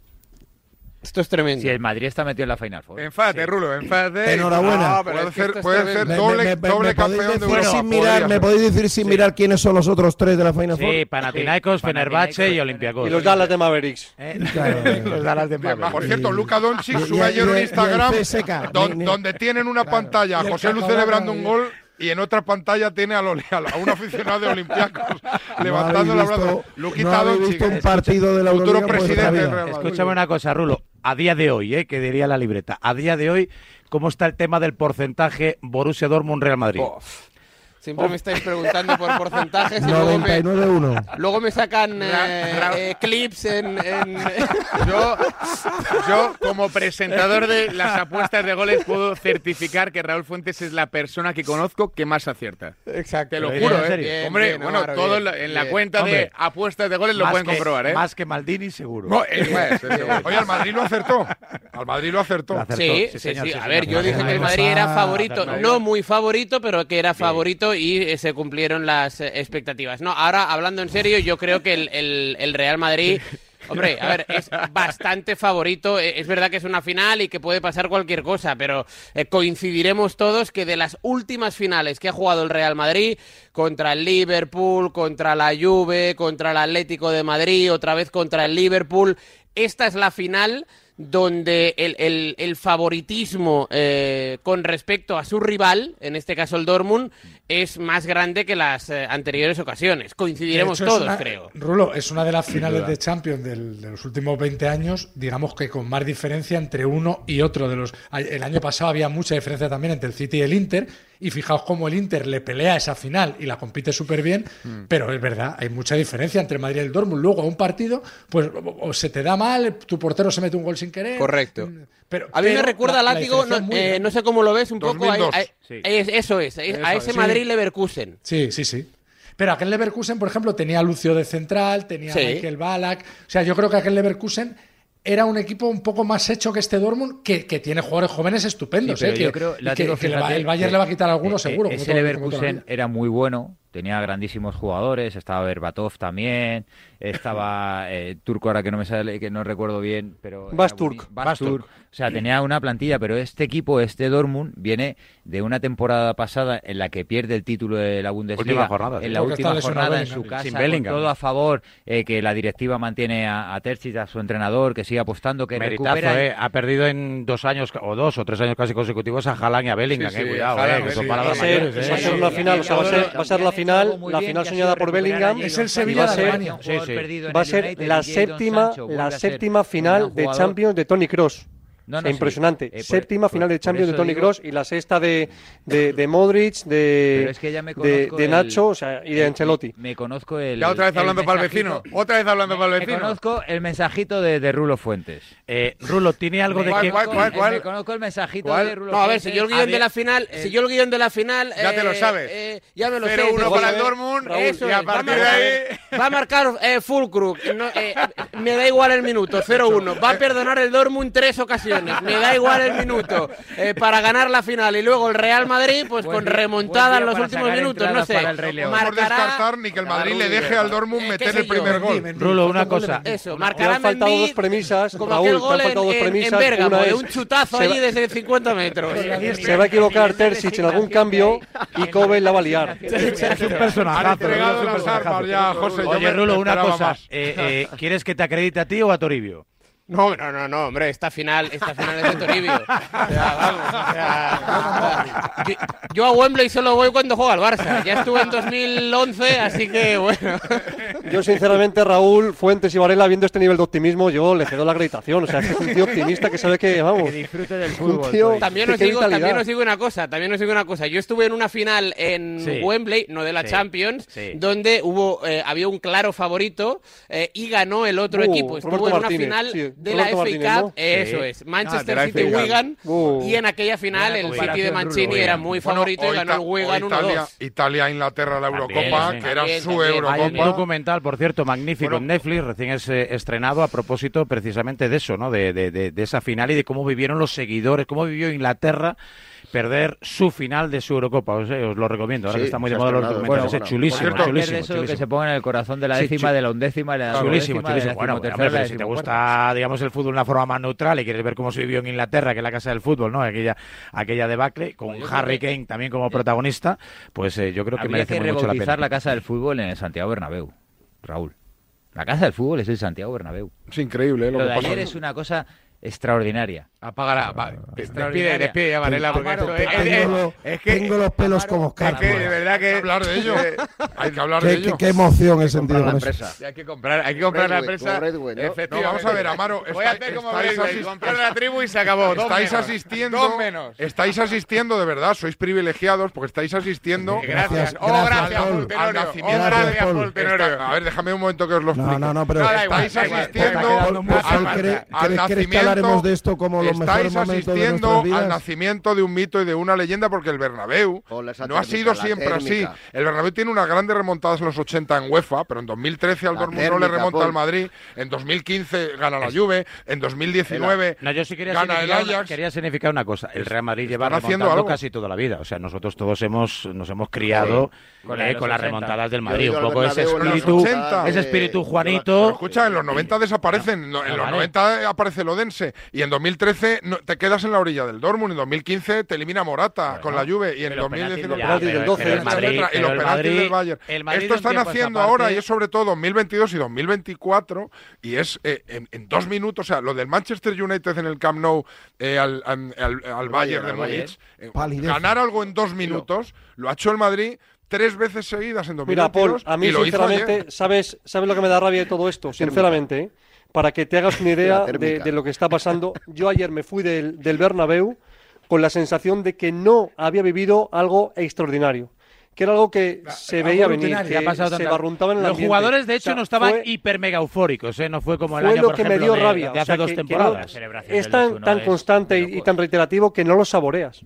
Esto es tremendo. Si el Madrid está metido en la Final Four. Enfádate, Rulo, enfádate. Enhorabuena. No, pero Puede es que ser, esto es puede tremendo. ser Me- doble, me- me- doble me podéis campeón de decir Europa. sin mirar, podría me ser. podéis decir sin mirar quiénes son los otros tres de la Final Four. Sí, Panathinaikos, Sí, Fenerbahce Panathinaikos, y Olympiacos. Y los Dallas de Mavericks. ¿Eh? Claro. Los Dallas de Bien, Mavericks. por cierto, Luka Doncic Y- y- sube ayer y- un y el Instagram C S K. don- Ni- ni- donde tienen una pantalla a Y el José Lu Cacabana, celebrando un y- gol y en otra pantalla tiene a, Oli- a un aficionado de Olympiacos No levantando habéis la visto- brazo. Luquita no habéis Doncic, visto un partido de la futuro Euroliga en vuestra presidente vida. del Real Madrid. Escúchame una cosa, Rulo. A día de hoy, ¿eh? que diría la libreta, a día de hoy, ¿cómo está el tema del porcentaje Borussia Dortmund-Real Madrid? Siempre me estáis preguntando por porcentajes y luego noventa y me, nueve uno. luego me sacan Ra- eh, ra- eh, clips en... en- Yo, yo, como presentador de las apuestas de goles, puedo certificar que Raúl Fuentes es la persona que conozco que más acierta. Exacto. Te lo ¿Pero juro, en ¿eh? serio? Bien, Hombre, bien, bueno, Amaro, todo bien, en la- en la bien. cuenta Hombre, de apuestas de goles lo Más pueden que- comprobar, ¿eh? Más que Maldini, seguro. No, es más, es seguro. Oye, al Madrid lo acertó. Al Madrid lo acertó. Lo acertó. Sí, Sí, sí, señor, sí. sí, A señor. ver, yo dije que el Madrid era favorito, no muy favorito, pero que era favorito y eh, se cumplieron las eh, expectativas. No, ahora hablando en serio, yo creo que el, el- el Real Madrid, hombre, a ver, es bastante favorito. Eh, Es verdad que es una final y que puede pasar cualquier cosa, pero eh, coincidiremos todos que de las últimas finales que ha jugado el Real Madrid, contra el Liverpool, contra la Juve, contra el Atlético de Madrid, otra vez contra el Liverpool, esta es la final donde el, el, el favoritismo eh, con respecto a su rival, en este caso el Dortmund, es más grande que las eh, anteriores ocasiones. Coincidiremos hecho, todos, una, creo. Rulo, es una de las finales de Champions del, de los últimos veinte años, digamos que con más diferencia entre uno y otro de los... El año pasado había mucha diferencia también entre el City y el Inter, y fijaos cómo el Inter le pelea esa final y la compite súper bien, mm. pero es verdad, hay mucha diferencia entre el Madrid y el Dortmund. Luego, a un partido, pues o se te da mal, tu portero se mete un gol sin querer. Correcto. Pero, a mí pero me recuerda la, Látigo, la no, eh, no sé cómo lo ves, un poco a, a, sí. es, eso es, a, eso a ese es, Madrid-Leverkusen. Sí, sí, sí. Pero aquel Leverkusen, por ejemplo, tenía a Lucio de central, tenía sí. a Michael Ballack. O sea, yo creo que aquel Leverkusen era un equipo un poco más hecho que este Dortmund, que, que tiene jugadores jóvenes estupendos. Sí, pero eh, yo que, creo, que, Látigo, que fíjate, el Bayern que, le va a quitar a algunos, eh, seguro. Ese como Leverkusen todo, era muy bueno, tenía grandísimos jugadores, estaba Berbatov también, estaba eh, Turco, ahora que no me sale, que no recuerdo bien, pero Basturk. Basturk. O sea, tenía una plantilla, pero este equipo, este Dortmund, viene de una temporada pasada en la que pierde el título de la Bundesliga. Última jornada, en la Porque última jornada en su casa, con todo a favor, eh, que la directiva mantiene a, a Terzic, a su entrenador, que sigue apostando, que Meritazo, recupera... eh. Ha perdido en dos años, o dos o tres años casi consecutivos a Haaland y a Bellingham. Sí, sí, eh, cuidado, Haaland, eh, que son sí. palabras Va a ser, mayores. va Eh. a ser una final, o sea, va a ser, va a ser la final, la final soñada por Bellingham. Es el Sevilla de Alemania. Sí, sí. Va a ser la séptima, la séptima final de Champions de Toni Kroos. No, no, o sea, impresionante. sí. eh, Séptima por, final de por, Champions por de Toni digo... Kroos y la sexta de, de, de Modric, de, es que ya me de, de Nacho, el, o sea, y de Ancelotti. Me, me conozco el... Ya otra vez hablando para el vecino. Otra vez hablando para el vecino. Me conozco el mensajito de, de Rulo Fuentes. Eh, Rulo, ¿tiene algo de ¿Cuál, que...? cuál, cuál, cuál? Me conozco el mensajito ¿Cuál? de Rulo No, a ver, Fuentes. si yo el guión Había, de la final, eh, si yo el guión de la final... Ya te lo eh, sabes. Eh, ya me lo sé. cero uno para el Dortmund, Raúl, eso y a es, partir va a de marcar, ahí... Va a marcar eh, Fulkrug, no, eh, me da igual el minuto, cero uno. Va a perdonar el Dortmund tres ocasiones, me da igual el minuto, eh, para ganar la final. Y luego el Real Madrid, pues buen con día, remontada en los para últimos sacar minutos, no sé. para el Rey León. No podemos descartar ni que el Madrid le deje al Dortmund Eh, meter qué el sé yo. primer gol. Mendy, Rulo, falta una un gol de cosa. Mendy. Eso, Te marcará han faltado Mendy dos premisas, como Raúl, aquel te gol han faltado en, dos en- premisas. en Bérgamo, Una de es, un chutazo se allí va- desde cincuenta metros. se va a equivocar Terzic en algún cambio y Kobe la va a liar. Es un personajazo. Han entregado es un las personajazo. armas ya, José. yo Oye, me Rulo, una esperaba cosa. más. Eh, eh, ¿Quieres que te acredite a ti o a Toribio? No, no, no, no, hombre, esta final, esta final es de Toribio. O sea, vamos, o sea, yo, yo a Wembley solo voy cuando juega al Barça. Ya estuve en dos mil once, así que bueno. Yo, sinceramente, Raúl, Fuentes y Varela, viendo este nivel de optimismo, yo le cedo la acreditación. O sea, es un tío optimista que sabe que, vamos... Que disfrute del un fútbol. tío pues. También que os, qué digo, vitalidad. también os digo una cosa, también os digo una cosa. Yo estuve en una final en Sí. Wembley, no de la Sí. Champions, Sí. donde hubo eh, había un claro favorito eh, y ganó el otro Uh, equipo. Estuvo Roberto en una Martínez, final sí, de Roberto la F A Martínez, Cup, ¿no? eso Sí. es, Ah, de Manchester la City F A Cup. Wigan, Uh. y en aquella final Buena el City comparación, de Mancini Rulo, era Wigan. muy Bueno, favorito y o ganó el Ita- o Wigan uno Italia, dos. Italia, Inglaterra, la También, Eurocopa, sí. que era También, su también. Hay un Eurocopa. documental, por cierto, magnífico Bueno. en Netflix, recién es, eh, estrenado a propósito precisamente de eso, ¿no? De, de, de, de esa final y de cómo vivieron los seguidores, cómo vivió Inglaterra perder su final de su Eurocopa. O sea, os lo recomiendo, ahora Sí, que está muy se de ha moda los estrenado. documentales. Bueno, es bueno. chulísimo, Por cierto, chulísimo, de eso chulísimo. que se ponga en el corazón de la Sí, décima, chu- de la undécima, de la Chulísimo, duodécima, de la chulísimo. Bueno, bueno, decimotercera, hombre, de pero si te decimocuarta. gusta, digamos, el fútbol de una forma más neutral y quieres ver cómo se vivió en Inglaterra, que es la casa del fútbol, ¿no? Aquella, aquella debacle, con Yo creo Harry que- Kane también como protagonista, pues eh, yo creo que Habría merece que muy mucho la rebautizar pena. la casa del fútbol en el Santiago Bernabéu, Raúl. La casa del fútbol es el Santiago Bernabéu. Es increíble, ¿eh? Lo, Lo que de pasa. ayer es una cosa extraordinaria. Apagará. Va, despide, Extraordinaria. despide ya, Varela, porque Amaro, esto es, es- Tengo, lo- es que, tengo los pelos como es Oscar. que de verdad que hablar de ello. Hay que hablar de Qué, ello. qué- qué emoción he sentido Comprar la con eso. empresa. Sí, hay que comprar, hay que comprar la Redwood, empresa. como Redwood, ¿no? Efectivamente. No, vamos a ver, Amaro. Voy a está- hacer como estáis Redwood, asist- comprar la tribu y se acabó. Dos Estáis menos. asistiendo, Dos menos. estáis asistiendo de verdad, sois privilegiados porque estáis asistiendo. Gracias. Gracias, Oh, gracias, Paul. Paul Al Tenorio. Oh, nacimiento. gracias, Paul. Paul Tenorio. Está- a ver, déjame un momento que os lo No, explique. no, no, pero No, da igual, estáis da igual, asistiendo está quedando muy al- fácil. al- ¿Cree- al crees- crees que nacimiento- hablaremos de esto como los mejores estáis momentos de asistiendo nuestras vidas? al nacimiento de un mito y de una leyenda porque el Bernabéu Con esa no ha térmica, sido la siempre así. térmica. El Bernabéu tiene unas grandes remontadas en los ochenta en UEFA, pero en dos mil trece al La Dortmund no le térmica, remonta Paul. al Madrid, en dos mil quince gana la Juve, en dos mil diecinueve No, yo sí quería gana el significar, una, Ajax. quería significar una cosa. El Real Madrid lleva Están haciendo remontando algo. casi toda la vida. O sea, nosotros todos hemos nos hemos criado Con eh, la de los con las ochenta. remontadas del Yo Madrid. he Un ido al poco ese Bernabéu en los espíritu, ochenta. ese espíritu Pero Juanito. escucha, en los noventa desaparecen, no, en Ah, los vale. noventa aparece Lodense, ese. Y en dos mil trece no, te quedas en la orilla del Dortmund. En dos mil quince te elimina Morata bueno, con la Juve. Y en dos mil diecinueve del doce, y los penaltis del Bayern. Esto están haciendo ahora y es sobre todo dos mil veintidós y dos mil veinticuatro. Y es eh, en, en dos minutos. O sea, lo del Manchester United en el Camp Nou eh, al, al, al, al Bayern de Múnich. Eh, ganar algo en dos minutos lo ha hecho el Madrid tres veces seguidas en dos mil veintidós. Mira, Paul, a mí y lo sinceramente, hizo ayer. ¿sabes, ¿sabes lo que me da rabia de todo esto? Sinceramente, ¿eh? Para que te hagas una idea de, de lo que está pasando. Yo ayer me fui del, del Bernabéu con la sensación de que no había vivido algo extraordinario. Que era algo que se algo veía venir, que ha pasado se barruntaban en el Los ambiente. jugadores, de hecho, o sea, no estaban fue, hiper mega eufóricos, ¿eh? No fue como el fue año, lo por que ejemplo, me dio de, rabia. de hace o sea, dos que, temporadas. Que no, es tan, tan constante y, y tan reiterativo que no lo saboreas.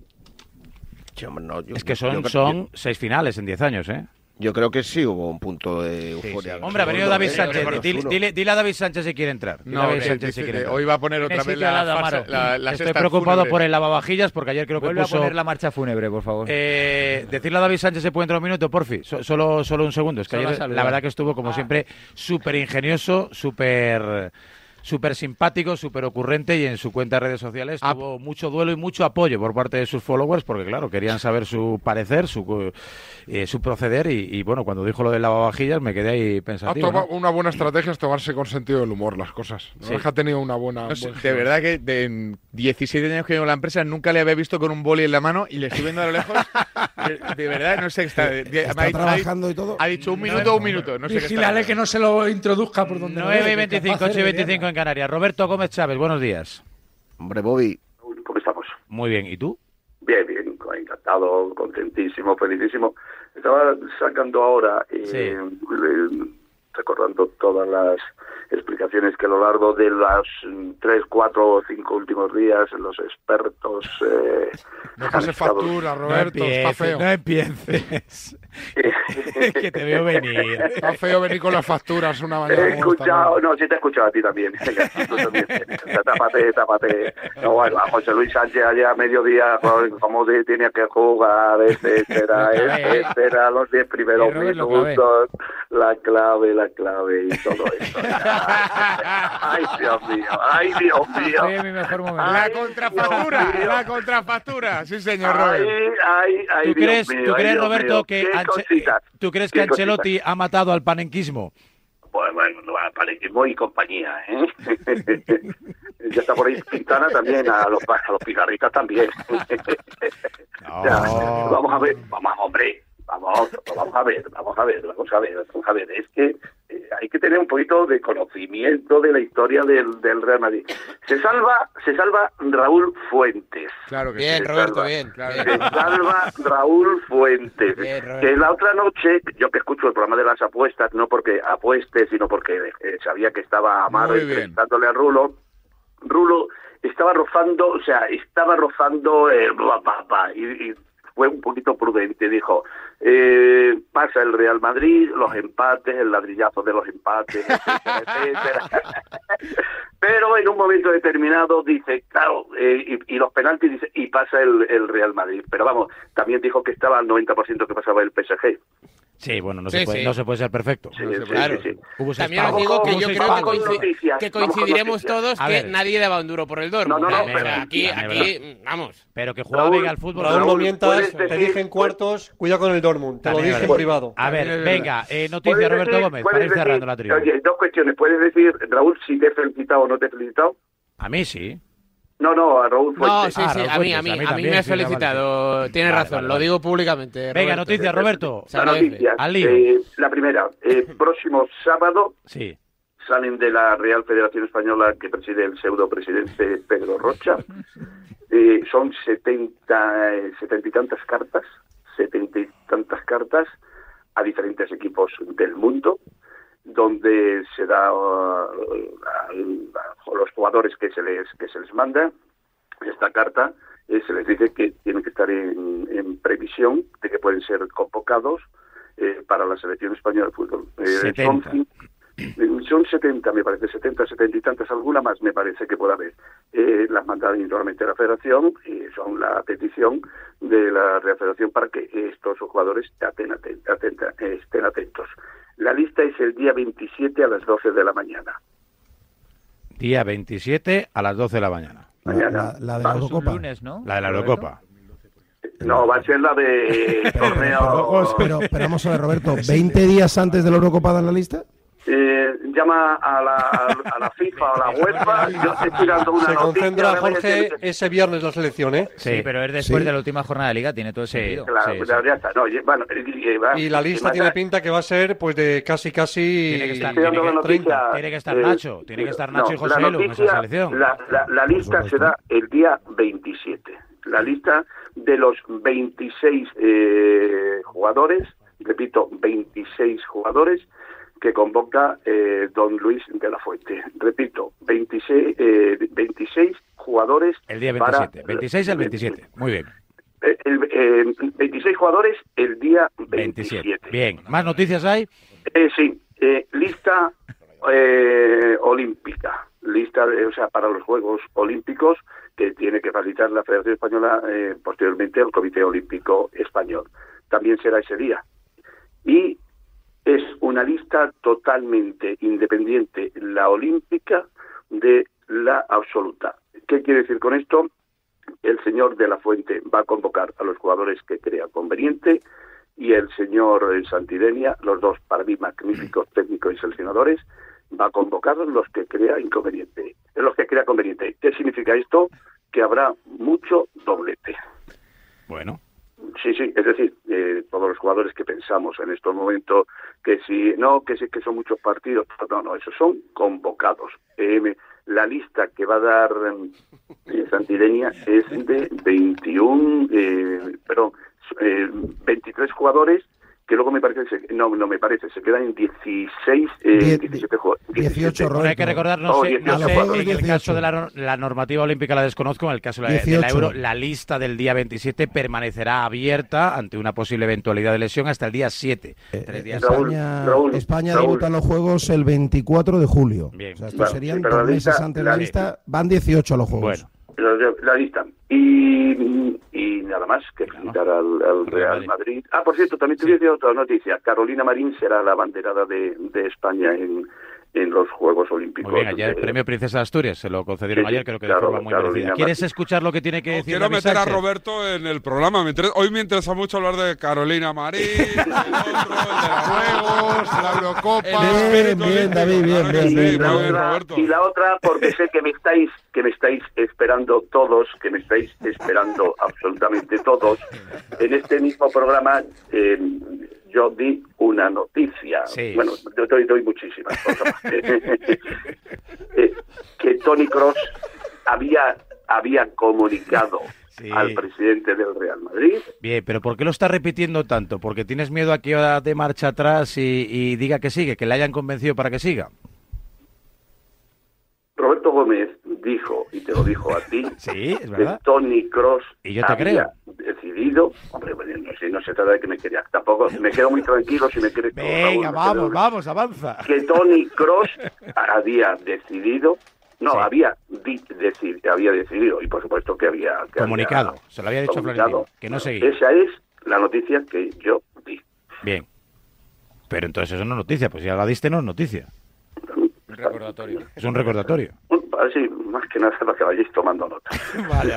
No, yo, es que son, yo, son yo, seis finales en diez años, ¿eh? Yo creo que sí hubo un punto de euforia. Sí, sí. Hombre, ha venido David Sánchez. Dile, dile, dile a David Sánchez si quiere entrar. Dile no, David que, Sánchez que, si quiere que entrar. hoy va a poner otra vez la, lado, farsa, la, la Estoy preocupado fúnebre. por el lavavajillas porque ayer creo que Vuelve puso... a poner la marcha fúnebre, por favor. Eh, decirle a David Sánchez se puede entrar un minuto, porfi. So, solo, solo un segundo. Es que solo ayer la verdad que estuvo, como ah. siempre, súper ingenioso, súper... súper simpático, súper ocurrente y en su cuenta de redes sociales ah. tuvo mucho duelo y mucho apoyo por parte de sus followers porque, claro, querían saber su parecer, su, eh, su proceder y, y, bueno, cuando dijo lo del lavavajillas me quedé ahí pensativo. ¿no? ¿no? Una buena estrategia es tomarse con sentido del humor las cosas. ¿no? Sí. Ha tenido una buena... No sé, de verdad que de diecisiete años que llevo en la empresa nunca le había visto con un boli en la mano y le estoy viendo a lo lejos. de, de verdad, no sé. Está, de, está ha, trabajando ha, y todo. Ha dicho un minuto o un minuto. No sé Vigílale que no se lo introduzca por donde nueve y veinticinco, ocho y veinticinco en Canarias. Roberto Gómez Chávez, buenos días. Hombre, Bobby. ¿Cómo estamos? Muy bien, ¿y tú? Bien, bien, encantado, contentísimo, felicísimo. Estaba sacando ahora, eh, sí. eh, recordando todas las explicaciones que a lo largo de los tres, cuatro o cinco últimos días los expertos... Eh, no pase estado... factura, Roberto, no empieces, está feo. No empieces. Que te veo venir. Está feo venir con las facturas una mañana. He escuchado, no, sí te he escuchado a ti también. Tú también. Tápate, tápate. No, bueno, a José Luis Sánchez allá a mediodía, como tenía que jugar, etcétera, etcétera, los diez primeros minutos, la clave, la clave y todo eso. Ay, Dios mío, ay, Dios mío. Ay, mi mejor momento. La contrafactura, la contrafactura. Sí, señor Robert. Ay, ay, ay, ¿Tú crees, mío, ¿tú crees Dios Roberto, mío, que Anche ¿tú crees que Ancelotti cositas? ha matado al panenquismo? Pues bueno, al panenquismo y compañía, ¿eh? Ya está por ahí Quintana también, a los, a los pijarritas también. No. Ya, vamos a ver, vamos, hombre. Vamos, vamos a ver, vamos a ver, vamos a ver, vamos a ver. Es que eh, hay que tener un poquito de conocimiento de la historia del, del Real Madrid. Se salva, se salva Raúl Fuentes. Claro que bien, sí. Roberto, salva, bien. Claro. Se salva Raúl Fuentes. Bien, Roberto. Que la otra noche, yo que escucho el programa de las apuestas, no porque apueste, sino porque eh, sabía que estaba Amaro entrevistándole a Rulo. Rulo estaba rozando, o sea, estaba rozando eh, bla, bla, bla, y, y fue un poquito prudente, dijo, eh, pasa el Real Madrid, los empates, el ladrillazo de los empates, etcétera, etcétera. Pero en un momento determinado dice, claro, eh, y, y los penaltis, dice, y pasa el, el Real Madrid. Pero vamos, también dijo que estaba al noventa por ciento que pasaba el P S G. Sí, bueno, no, sí, se puede, sí. no se puede ser perfecto. Sí, no se sí, puede. claro. Sí, sí. También os digo que yo creo que, coincid que coincidiremos todos a que ver. nadie le va un duro por el Dortmund. No, no, no, o sea, aquí, aquí, vamos. Pero que juega bien al fútbol. Raúl, no mientas, te decir, dije en cuartos, cuidado con el Dortmund, te lo dije en privado. A ver, venga, eh, noticia Roberto decir, Gómez, para ir decir, cerrando la tribuna. Oye, dos cuestiones. ¿Puedes decir, Raúl, si te he felicitado o no te he felicitado? A mí sí. No, no, a Raúl Fuentes. No, sí, Ah, sí, Raúl a mí, Fuentes, a mí, a mí a mí también, me has sí, vale, felicitado. vale. Tienes Vale, razón, vale, lo vale. digo públicamente. Venga, Roberto. noticias, Roberto. Se agradece. Noticias. Al lío. Eh, la primera, eh, próximo sábado Sí. salen de la Real Federación Española que preside el pseudo presidente Pedro Rocha. Eh, son setenta, eh, setenta y tantas cartas, setenta y tantas cartas a diferentes equipos del mundo, donde se da uh, a, a los jugadores que se les que se les manda esta carta, eh, se les dice que tienen que estar en, en previsión de que pueden ser convocados eh, para la selección española de fútbol. Eh, setenta. Son, son setenta, me parece, setenta, setenta y tantas, alguna más me parece que pueda haber. Eh, las mandan individualmente a la Federación y son la petición de la Real Federación para que estos jugadores estén, atent, atent, estén atentos. La lista es el día veintisiete a las doce de la mañana. Día veintisiete a las doce de la mañana. Mañana. La, la de la Eurocopa. Lunes, ¿no? La de la Eurocopa. No, va a ser la de torneo... Pero, pero vamos a ver, Roberto, ¿veinte días antes de la Eurocopa dan la lista? Eh, llama a la, a la FIFA o a la UEFA. Yo estoy dando una Se noticia, concentra, Jorge, ese viernes la selección, ¿eh? Sí, sí, pero es después sí. de la última jornada de Liga, tiene todo el sentido. Claro, sí, pues sí. ya está. No, bueno, eh, va, y la lista tiene pinta que va a ser pues de casi casi tiene que estar, tiene que, noticia, tiene que estar eh, Nacho, tiene que estar Nacho no, y José Lu en esa selección. La, la, la lista se da el día veintisiete. La lista de los veintiséis eh, jugadores, repito, veintiséis jugadores que convoca eh, don Luis de la Fuente. Repito, veintiséis, eh, veintiséis jugadores. El día veintisiete. Para, veintiséis al veintisiete. Muy bien. El, el, eh, veintiséis jugadores el día veintisiete. veintisiete. Bien. ¿Más noticias hay? Eh, sí. Eh, lista eh, olímpica. Lista, de, o sea, para los Juegos Olímpicos que tiene que facilitar la Federación Española eh, posteriormente al Comité Olímpico Español. También será ese día. Y es una lista totalmente independiente, la olímpica, de la absoluta. ¿Qué quiere decir con esto? El señor de la Fuente va a convocar a los jugadores que crea conveniente y el señor Santidenia, los dos para mí magníficos técnicos y seleccionadores, va a convocar los que crea inconveniente, los que crea conveniente. ¿Qué significa esto? Que habrá mucho doblete. Bueno. Sí, sí, es decir, eh, todos los jugadores que pensamos en estos momentos que si no, que sí que son muchos partidos, no, no, esos son convocados. Eh, la lista que va a dar eh, Santidenia es de veintiuno, eh, perdón, eh, veintitrés jugadores que luego me parece, se, no, no me parece, se quedan en dieciséis, eh, diecisiete jugadores. dieciocho, Bueno, hay que recordar, no, oh, sé, no sé en el caso de la, la normativa olímpica la desconozco, en el caso de la, de la Euro, la lista del día veintisiete permanecerá abierta ante una posible eventualidad de lesión hasta el día siete. Eh, Tres días España, Raúl, España Raúl. debuta en los Juegos el veinticuatro de julio. Bien. O sea, estos bueno, serían dos meses lista, antes de la, la lista, van dieciocho a los Juegos. Bueno. La lista. Y, y nada más que felicitar al, al Real Madrid. Ah, por cierto, también te voy a decir otra noticia. Carolina Marín será la abanderada de, de España en, en los Juegos Olímpicos. Muy bien, ayer el premio Princesa de Asturias se lo concedieron sí, ayer, creo que de claro, forma muy Carolina merecida. ¿Quieres Martín. escuchar lo que tiene que decir? No, quiero meter Sánchez? a Roberto en el programa. Me interesa, hoy me interesa mucho hablar de Carolina Marín, el otro, el de los Juegos, la Eurocopa. Bien, bien, David, bien, bien, bien, bien. Roberto. Y la otra, porque sé que me estáis, que me estáis esperando todos, que me estáis esperando absolutamente todos. En este mismo programa eh, yo di una noticia, sí. bueno, doy, doy muchísimas cosas, eh, que Toni Kroos había, había comunicado sí. al presidente del Real Madrid. Bien, pero ¿por qué lo está repitiendo tanto? ¿Porque tienes miedo a que de marcha atrás y, y diga que sigue, que le hayan convencido para que siga? Roberto Gómez dijo, y te lo dijo a ti, sí, es verdad. que Toni Kroos y yo te había creo. decidido, hombre, bueno, no sé, no se trata de que me quería, tampoco, me quedo muy tranquilo si me quieres. Venga, Raúl, vamos, vamos, avanza. Que Toni Kroos había decidido, no, sí. había, di, decid, había decidido, y por supuesto que había... Que comunicado, había se lo había dicho a Florentino, que no seguía. Esa es la noticia que yo di. Bien, pero entonces eso no es noticia, pues si ya la diste no es noticia. Un recordatorio. Es un recordatorio. Sí, más que nada para que vayáis tomando nota. Vale.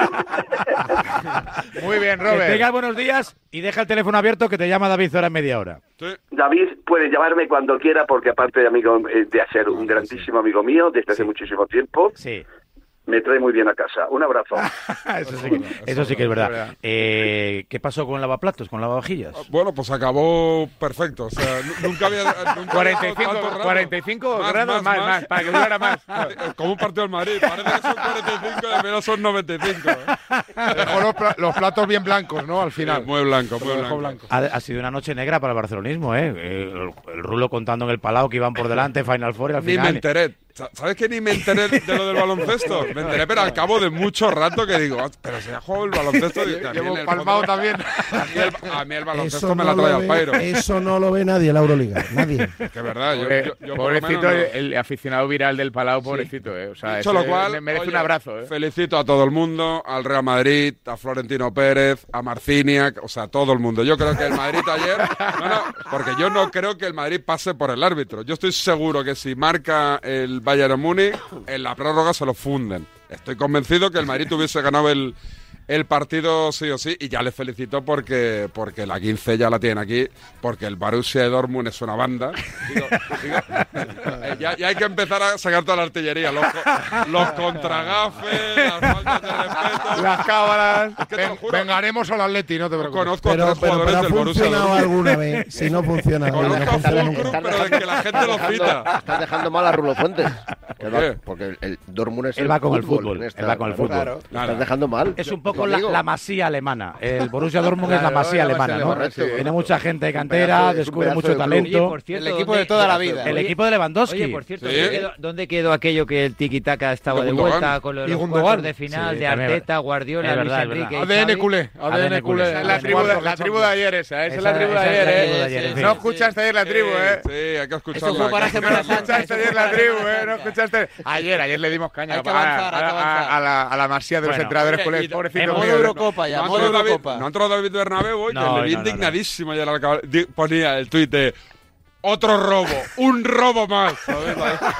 Muy bien, Robert. Que tenga buenos días y deja el teléfono abierto que te llama David Zora en media hora. Sí. David puede llamarme cuando quiera porque aparte de amigo de ser un grandísimo amigo mío desde hace sí. muchísimo tiempo. Sí. Me trae muy bien a casa. Un abrazo. eso, sí que, eso sí que es verdad. Eh, ¿Qué pasó con lavaplatos, con lavavajillas? Bueno, pues acabó perfecto. O sea, nunca había... Nunca cuarenta y cinco, cuarenta y cinco más, grados más, más, más, para que durara más. Como un partido del Madrid. Parece que son cuarenta y cinco y de menos son noventa y cinco. ¿eh? Dejó los, pla los platos bien blancos, ¿no? Al final. Sí, muy blanco, muy blanco. blanco. Ha, ha sido una noche negra para el barcelonismo, ¿eh? El, el Rulo contando en el Palau que iban por delante, Final Four y al final... Ni me enteré. ¿Sabes que ni me enteré de lo del baloncesto? Me enteré, pero al cabo de mucho rato que digo, pero se ha jugado el baloncesto. Llevo palmado también. A mí el, a mí el baloncesto me la trae al pairo. Eso no lo ve nadie, la Euroliga. Nadie. Que verdad. Yo, Pobre, yo, yo pobrecito, no. el aficionado viral del Palau, pobrecito. Sí. Eh. O sea, Dicho lo cual, le merece oye, un abrazo. Eh. Felicito a todo el mundo, al Real Madrid, a Florentino Pérez, a Marciniak, o sea, todo el mundo. Yo creo que el Madrid ayer... No, no, porque yo no creo que el Madrid pase por el árbitro. Yo estoy seguro que si marca el el Bayern Múnich, en la prórroga se lo funden. Estoy convencido que el Madrid hubiese ganado el, el partido sí o sí, y ya les felicito porque, porque la quince ya la tienen aquí, porque el Borussia de Dortmund es una banda. Digo, digo, eh, ya, ya hay que empezar a sacar toda la artillería, los, los contragafes, las faltas de respeto, las cábalas. Es que Ven, vengaremos al Atleti, no te preocupes. Conozco pero, a tres pero, jugadores pero del Borussia ha funcionado alguna vez. Si no funciona, Conozco no a funciona Fulcrum, nunca. pero de que la gente lo cita. Estás dejando mal a Rulo Fuentes. ¿Por qué? Porque el, el Dortmund es Él el va con fútbol, el fútbol. en esta, Él va con el fútbol. Claro, estás dejando mal. Es un poco Yo la, digo. la masía alemana. El Borussia Dortmund es la Claro, masía la alemana, masía ¿no? alemana, sí. Tiene mucha gente de cantera, es un descubre pedazo mucho de club. talento. Oye, por cierto, El equipo ¿dónde- de toda la vida. El Oye, equipo de Lewandowski. Oye, por cierto, Sí. ¿dónde, quedó, dónde quedó aquello que el tiki-taka estaba De de Gundogan. vuelta con los, Y los Gundogan. cuartos de final Sí, de también Arteta, es Guardiola, verdad, Luis es Enrique verdad. y A D N Xavi? culé, A D N culé. Esa es la tribu, de, la tribu de ayer esa, esa es la Esa- tribu de esa es ayer, la ¿eh? tribu de ayer, en fin. No escuchaste ayer la tribu, ¿eh? Sí, hay que escucharla. Eso fue para hay que- Semana No Santa. escuchaste ayer la tribu, ¿eh? No escuchaste. Ayer, ayer le dimos caña Hay que a, avanzar, hay que a- avanzar. a- a la, a la masía de los Bueno, entrenadores oye, culés, y- pobrecito en modo mío. Eurocopa ya, No ha modo entrado David, Eurocopa. no ha entrado David Bernabéu hoy, No, que le vi no, no, no. indignadísimo ayer al acabar. Di- Ponía el tuit de otro robo, un robo más. ¿sabes?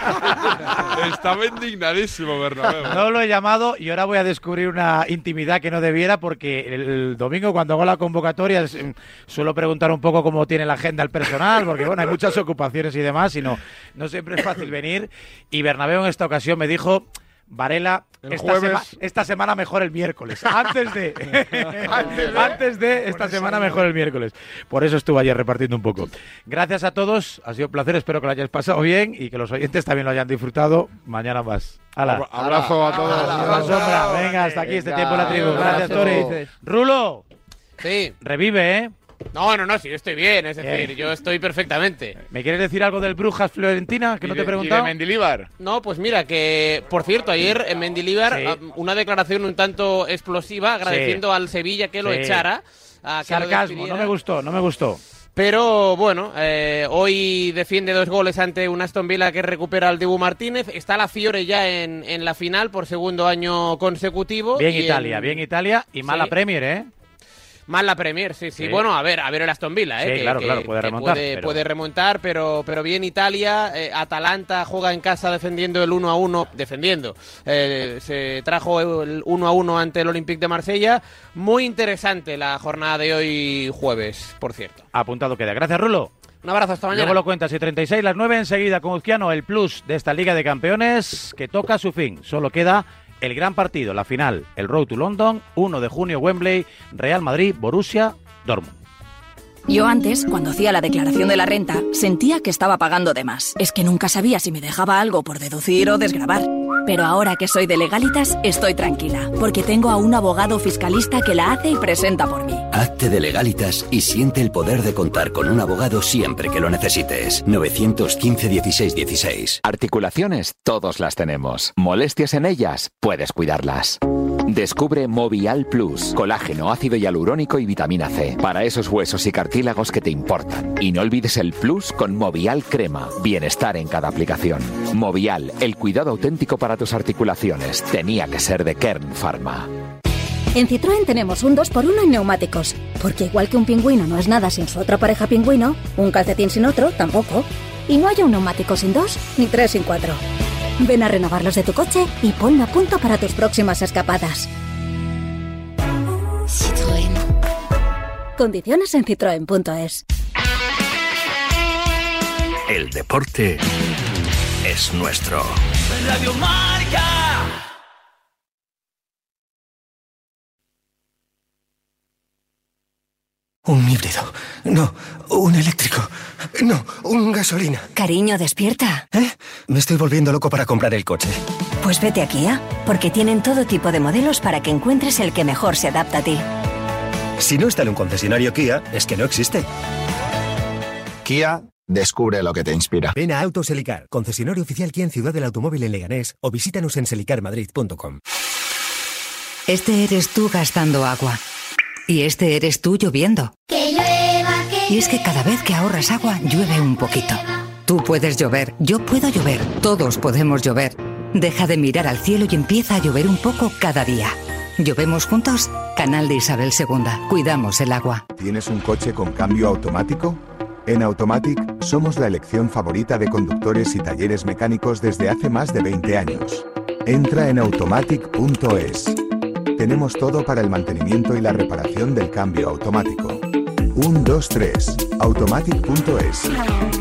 Estaba indignadísimo Bernabéu. No lo he llamado y ahora voy a descubrir una intimidad que no debiera porque el, el domingo cuando hago la convocatoria es, mm, suelo preguntar un poco cómo tiene la agenda el personal porque bueno, hay muchas ocupaciones y demás y no, no siempre es fácil venir y Bernabéu en esta ocasión me dijo: Varela, El esta, jueves- sema- esta semana mejor el miércoles. Antes de. Antes de- Antes de esta semana mejor el miércoles. Por eso estuve ayer repartiendo un poco. Gracias a todos. Ha sido un placer. Espero que lo hayáis pasado bien y que los oyentes también lo hayan disfrutado. Mañana más. ¡Hala! Abrazo a todos. La sombra. Venga, hasta aquí este tiempo en la tribu. Gracias, Tori. Rulo, Sí. revive, ¿eh? No, no, no, sí, yo estoy bien, es decir, Bien. yo estoy perfectamente. ¿Me quieres decir algo del Brujas Florentina que Y no te de- he preguntado? Y de Mendilibar. No, pues mira, que por cierto, ayer en Mendilibar, Sí. ah, una declaración un tanto explosiva, agradeciendo al Sevilla que lo Sí. echara. a que lo Sarcasmo, despidiera. no me gustó, no me gustó. Pero bueno, eh, hoy defiende dos goles ante un Aston Villa que recupera al Dibu Martínez. Está la Fiore ya en, en la final por segundo año consecutivo. Bien y Italia, en- bien Italia y mala Sí. Premier, ¿eh? Más la Premier, sí, sí, Sí. Bueno, a ver, a ver el Aston Villa, ¿eh? Sí, que, claro, que- claro, puede que remontar, Puede, pero- puede remontar, pero, pero bien Italia. eh, Atalanta juega en casa defendiendo el uno a uno, defendiendo. Eh, se trajo el uno a uno ante el Olympique de Marsella. Muy interesante la jornada de hoy jueves, por cierto. Apuntado queda. Gracias, Rulo. Un abrazo, hasta mañana. Luego lo cuentas y treinta y seis las nueve enseguida con Uzquiano, el plus de esta Liga de Campeones que toca su fin. Solo queda el gran partido, la final, el Road to London, uno de junio Wembley, Real Madrid, Borussia, Dortmund. Yo antes, cuando hacía la declaración de la renta, sentía que estaba pagando de más. Es que nunca sabía si me dejaba algo por deducir o desgravar. Pero ahora que soy de Legalitas, estoy tranquila, porque tengo a un abogado fiscalista que la hace y presenta por mí. Hazte de Legalitas y siente el poder de contar con un abogado siempre que lo necesites. nueve uno cinco, dieciséis dieciséis. Articulaciones, todos las tenemos. ¿Molestias en ellas? Puedes cuidarlas. Descubre Movial Plus, colágeno, ácido hialurónico y vitamina C, para esos huesos y cartílagos que te importan. Y no olvides el Plus con Movial Crema, bienestar en cada aplicación. Movial, el cuidado auténtico para tus articulaciones. Tenía que ser de Kern Pharma. En Citroën tenemos un dos por uno en neumáticos, porque igual que un pingüino no es nada sin su otra pareja pingüino, un calcetín sin otro tampoco. Y no hay un neumático sin dos, ni tres sin cuatro. Ven a renovarlos de tu coche y ponlo a punto para tus próximas escapadas. Citroën. Condiciones en citroen punto es. El deporte es nuestro. Radio Marca. Un híbrido. No, un eléctrico. No, un gasolina. Cariño, despierta. ¿Eh? Me estoy volviendo loco para comprar el coche. Pues vete a Kia, porque tienen todo tipo de modelos para que encuentres el que mejor se adapta a ti. Si no está en un concesionario Kia, es que no existe. Kia, descubre lo que te inspira. Ven a Autos Selicar, concesionario oficial Kia en Ciudad del Automóvil en Leganés, o visítanos en selicar madrid punto com. Este eres tú gastando agua. Y este eres tú lloviendo. Que llueva, que Y es que cada vez que ahorras agua, llueve un poquito. Tú puedes llover, yo puedo llover, todos podemos llover. Deja de mirar al cielo y empieza a llover un poco cada día. ¿Llovemos juntos? Canal de Isabel segunda. Cuidamos el agua. ¿Tienes un coche con cambio automático? En Automatic Somos la elección favorita de conductores y talleres mecánicos desde hace más de veinte años. Entra en automatic punto es. Tenemos todo para el mantenimiento y la reparación del cambio automático. uno, dos, tres. automatic punto es.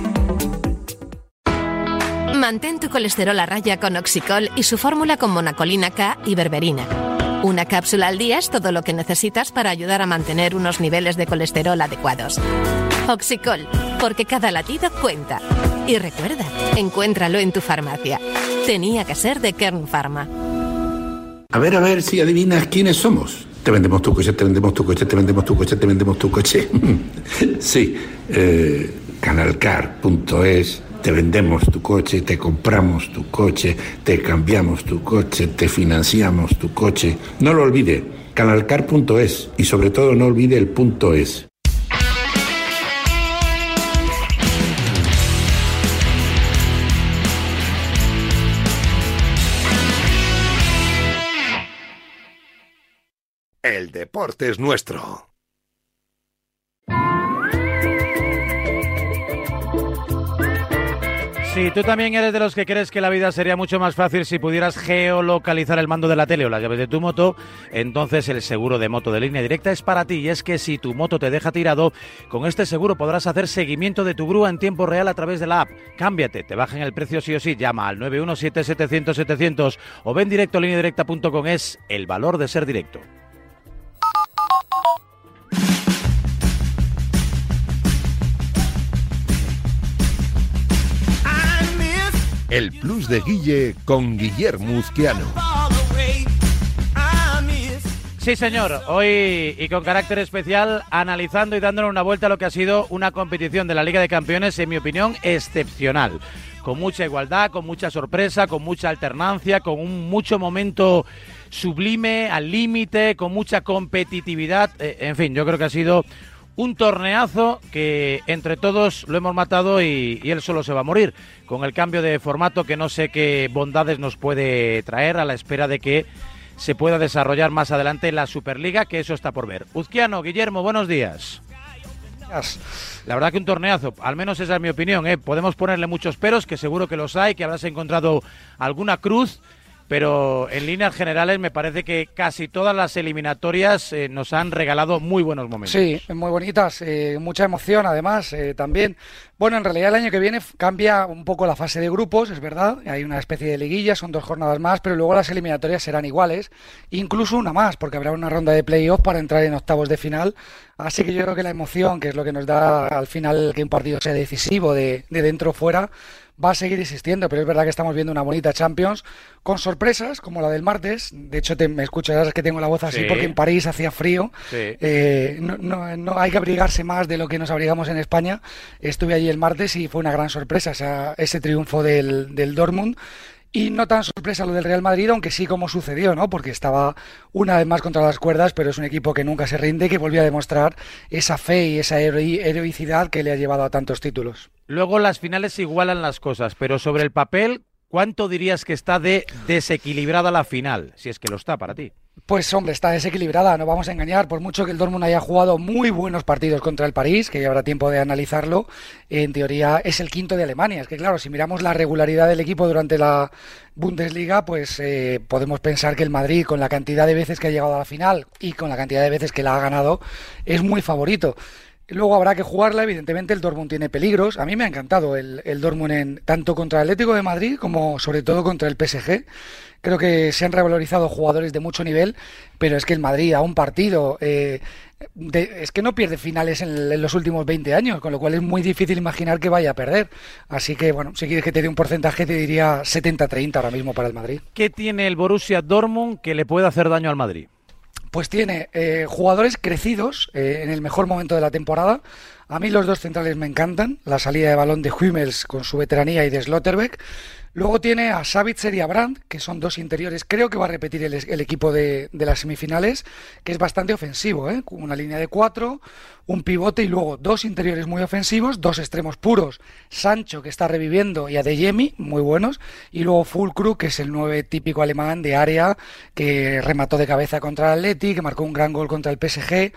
Mantén tu colesterol a raya con Oxicol y su fórmula con monacolina K y berberina. Una cápsula al día es todo lo que necesitas para ayudar a mantener unos niveles de colesterol adecuados. Oxicol, porque cada latido cuenta. Y recuerda, encuéntralo en tu farmacia. Tenía que ser de Kern Pharma. A ver, a ver si adivinas quiénes somos. Te vendemos tu coche, te vendemos tu coche, te vendemos tu coche, te vendemos tu coche. Sí, eh, canalcar punto es. Te vendemos tu coche, te compramos tu coche, te cambiamos tu coche, te financiamos tu coche. No lo olvide, canalcar punto es y sobre todo no olvide el punto es. El deporte es nuestro. Si tú también eres de los que crees que la vida sería mucho más fácil si pudieras geolocalizar el mando de la tele o las llaves de tu moto, entonces el seguro de moto de Línea Directa es para ti. Y es que si tu moto te deja tirado, con este seguro podrás hacer seguimiento de tu grúa en tiempo real a través de la app. Cámbiate, te bajan el precio sí o sí. Llama al nueve uno siete, setecientos, setecientos o ven directo a línea directa punto com. Es el valor de ser directo. El plus de Guille con Guillermo Uzquiano. Sí, señor. Hoy, y con carácter especial, analizando y dándole una vuelta a lo que ha sido una competición de la Liga de Campeones, en mi opinión, excepcional. Con mucha igualdad, con mucha sorpresa, con mucha alternancia, con un mucho momento sublime, al límite, con mucha competitividad. Eh, en fin, yo creo que ha sido un torneazo que entre todos lo hemos matado y, y él solo se va a morir, con el cambio de formato que no sé qué bondades nos puede traer, a la espera de que se pueda desarrollar más adelante la Superliga, que eso está por ver. Uzquiano, Guillermo, buenos días. La verdad que un torneazo, al menos esa es mi opinión, ¿eh? Podemos ponerle muchos peros, que seguro que los hay, que habrás encontrado alguna cruz, pero en líneas generales me parece que casi todas las eliminatorias eh, nos han regalado muy buenos momentos. Sí, muy bonitas, eh, mucha emoción además eh, también. Bueno, en realidad el año que viene cambia un poco la fase de grupos, es verdad, hay una especie de liguilla, son dos jornadas más, pero luego las eliminatorias serán iguales, incluso una más, porque habrá una ronda de playoff para entrar en octavos de final, así que yo creo que la emoción, que es lo que nos da al final que un partido sea decisivo de, de dentro o fuera, va a seguir existiendo, pero es verdad que estamos viendo una bonita Champions con sorpresas como la del martes. De hecho, te, me escucharás que tengo la voz así, sí, porque en París hacía frío. Sí. Eh, no, no, no hay que abrigarse más de lo que nos abrigamos en España. Estuve allí el martes y fue una gran sorpresa esa, ese triunfo del, del Dortmund. Y no tan sorpresa lo del Real Madrid, aunque sí como sucedió, ¿no? Porque estaba una vez más contra las cuerdas, pero es un equipo que nunca se rinde, que volvió a demostrar esa fe y esa heroicidad que le ha llevado a tantos títulos. Luego las finales igualan las cosas, pero sobre el papel, ¿cuánto dirías que está de desequilibrada la final? Si es que lo está para ti. Pues hombre, está desequilibrada, no vamos a engañar, por mucho que el Dortmund haya jugado muy buenos partidos contra el París, que ya habrá tiempo de analizarlo, en teoría es el quinto de Alemania. Es que claro, si miramos la regularidad del equipo durante la Bundesliga, pues eh, podemos pensar que el Madrid, con la cantidad de veces que ha llegado a la final y con la cantidad de veces que la ha ganado, es muy favorito. Luego habrá que jugarla, evidentemente el Dortmund tiene peligros. A mí me ha encantado el, el Dortmund en, tanto contra el Atlético de Madrid como sobre todo contra el P S G. Creo que se han revalorizado jugadores de mucho nivel, pero es que el Madrid a un partido, eh, de, es que no pierde finales en, en los últimos veinte años, con lo cual es muy difícil imaginar que vaya a perder. Así que, bueno, si quieres que te dé un porcentaje, te diría setenta treinta ahora mismo para el Madrid. ¿Qué tiene el Borussia Dortmund que le puede hacer daño al Madrid? Pues tiene eh, jugadores crecidos eh, en el mejor momento de la temporada. A mí los dos centrales me encantan, la salida de balón de Hummels con su veteranía y de Slotterbeck. Luego tiene a Savitzer y a Brandt, que son dos interiores. Creo que va a repetir el, el equipo de, de las semifinales, que es bastante ofensivo, ¿eh? Una línea de cuatro, un pivote y luego dos interiores muy ofensivos, dos extremos puros. Sancho, que está reviviendo, y Adeyemi, muy buenos. Y luego Füllkrug, que es el nueve típico alemán de área, que remató de cabeza contra el Atleti, que marcó un gran gol contra el P S G.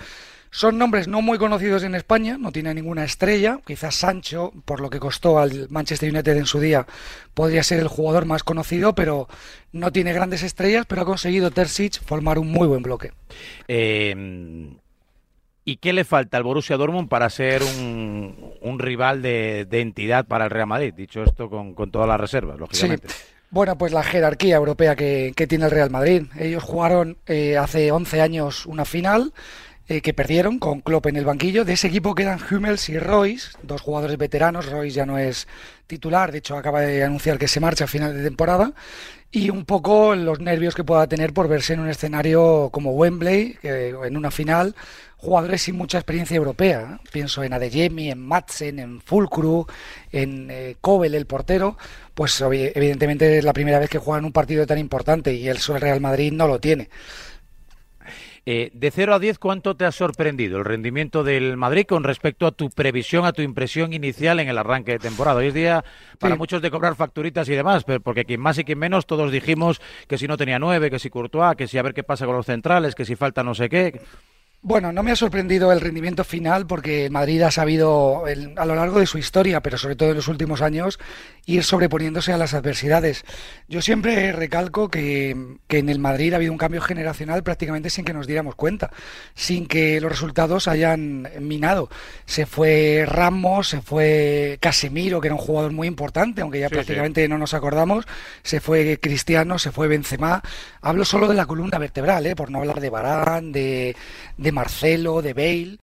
Son nombres no muy conocidos en España, no tiene ninguna estrella. Quizás Sancho, por lo que costó al Manchester United en su día, podría ser el jugador más conocido, pero no tiene grandes estrellas, pero ha conseguido Terzic formar un muy buen bloque. Eh... ¿Y qué le falta al Borussia Dortmund para ser un, un rival de, de entidad para el Real Madrid? Dicho esto con, con todas las reservas, lógicamente. Sí. Bueno, pues la jerarquía europea que, que tiene el Real Madrid. Ellos jugaron eh, hace once años una final eh, que perdieron con Klopp en el banquillo. De ese equipo quedan Hummels y Royce, dos jugadores veteranos. Royce ya no es titular, de hecho acaba de anunciar que se marcha a final de temporada. Y un poco los nervios que pueda tener por verse en un escenario como Wembley, eh, en una final, jugadores sin mucha experiencia europea. ¿eh? Pienso en Adeyemi, en Madsen, en Fulcru, en eh, Kobel, el portero. Pues evidentemente es la primera vez que juegan un partido tan importante y el Real Madrid no lo tiene. Eh, de cero a diez, ¿cuánto te ha sorprendido el rendimiento del Madrid con respecto a tu previsión, a tu impresión inicial en el arranque de temporada? Hoy es día para sí. muchos de cobrar facturitas y demás, pero porque quien más y quien menos todos dijimos que si no tenía nueve, que si Courtois, que si a ver qué pasa con los centrales, que si falta no sé qué. Bueno, no me ha sorprendido el rendimiento final porque Madrid ha sabido el, a lo largo de su historia, pero sobre todo en los últimos años, ir sobreponiéndose a las adversidades. Yo siempre recalco que, que en el Madrid ha habido un cambio generacional prácticamente sin que nos diéramos cuenta, sin que los resultados hayan minado. Se fue Ramos, se fue Casemiro, que era un jugador muy importante, aunque ya sí, prácticamente sí. no nos acordamos, se fue Cristiano, se fue Benzema. Hablo solo de la columna vertebral, ¿eh? Por no hablar de Varane, de... de Marcelo, de Bale.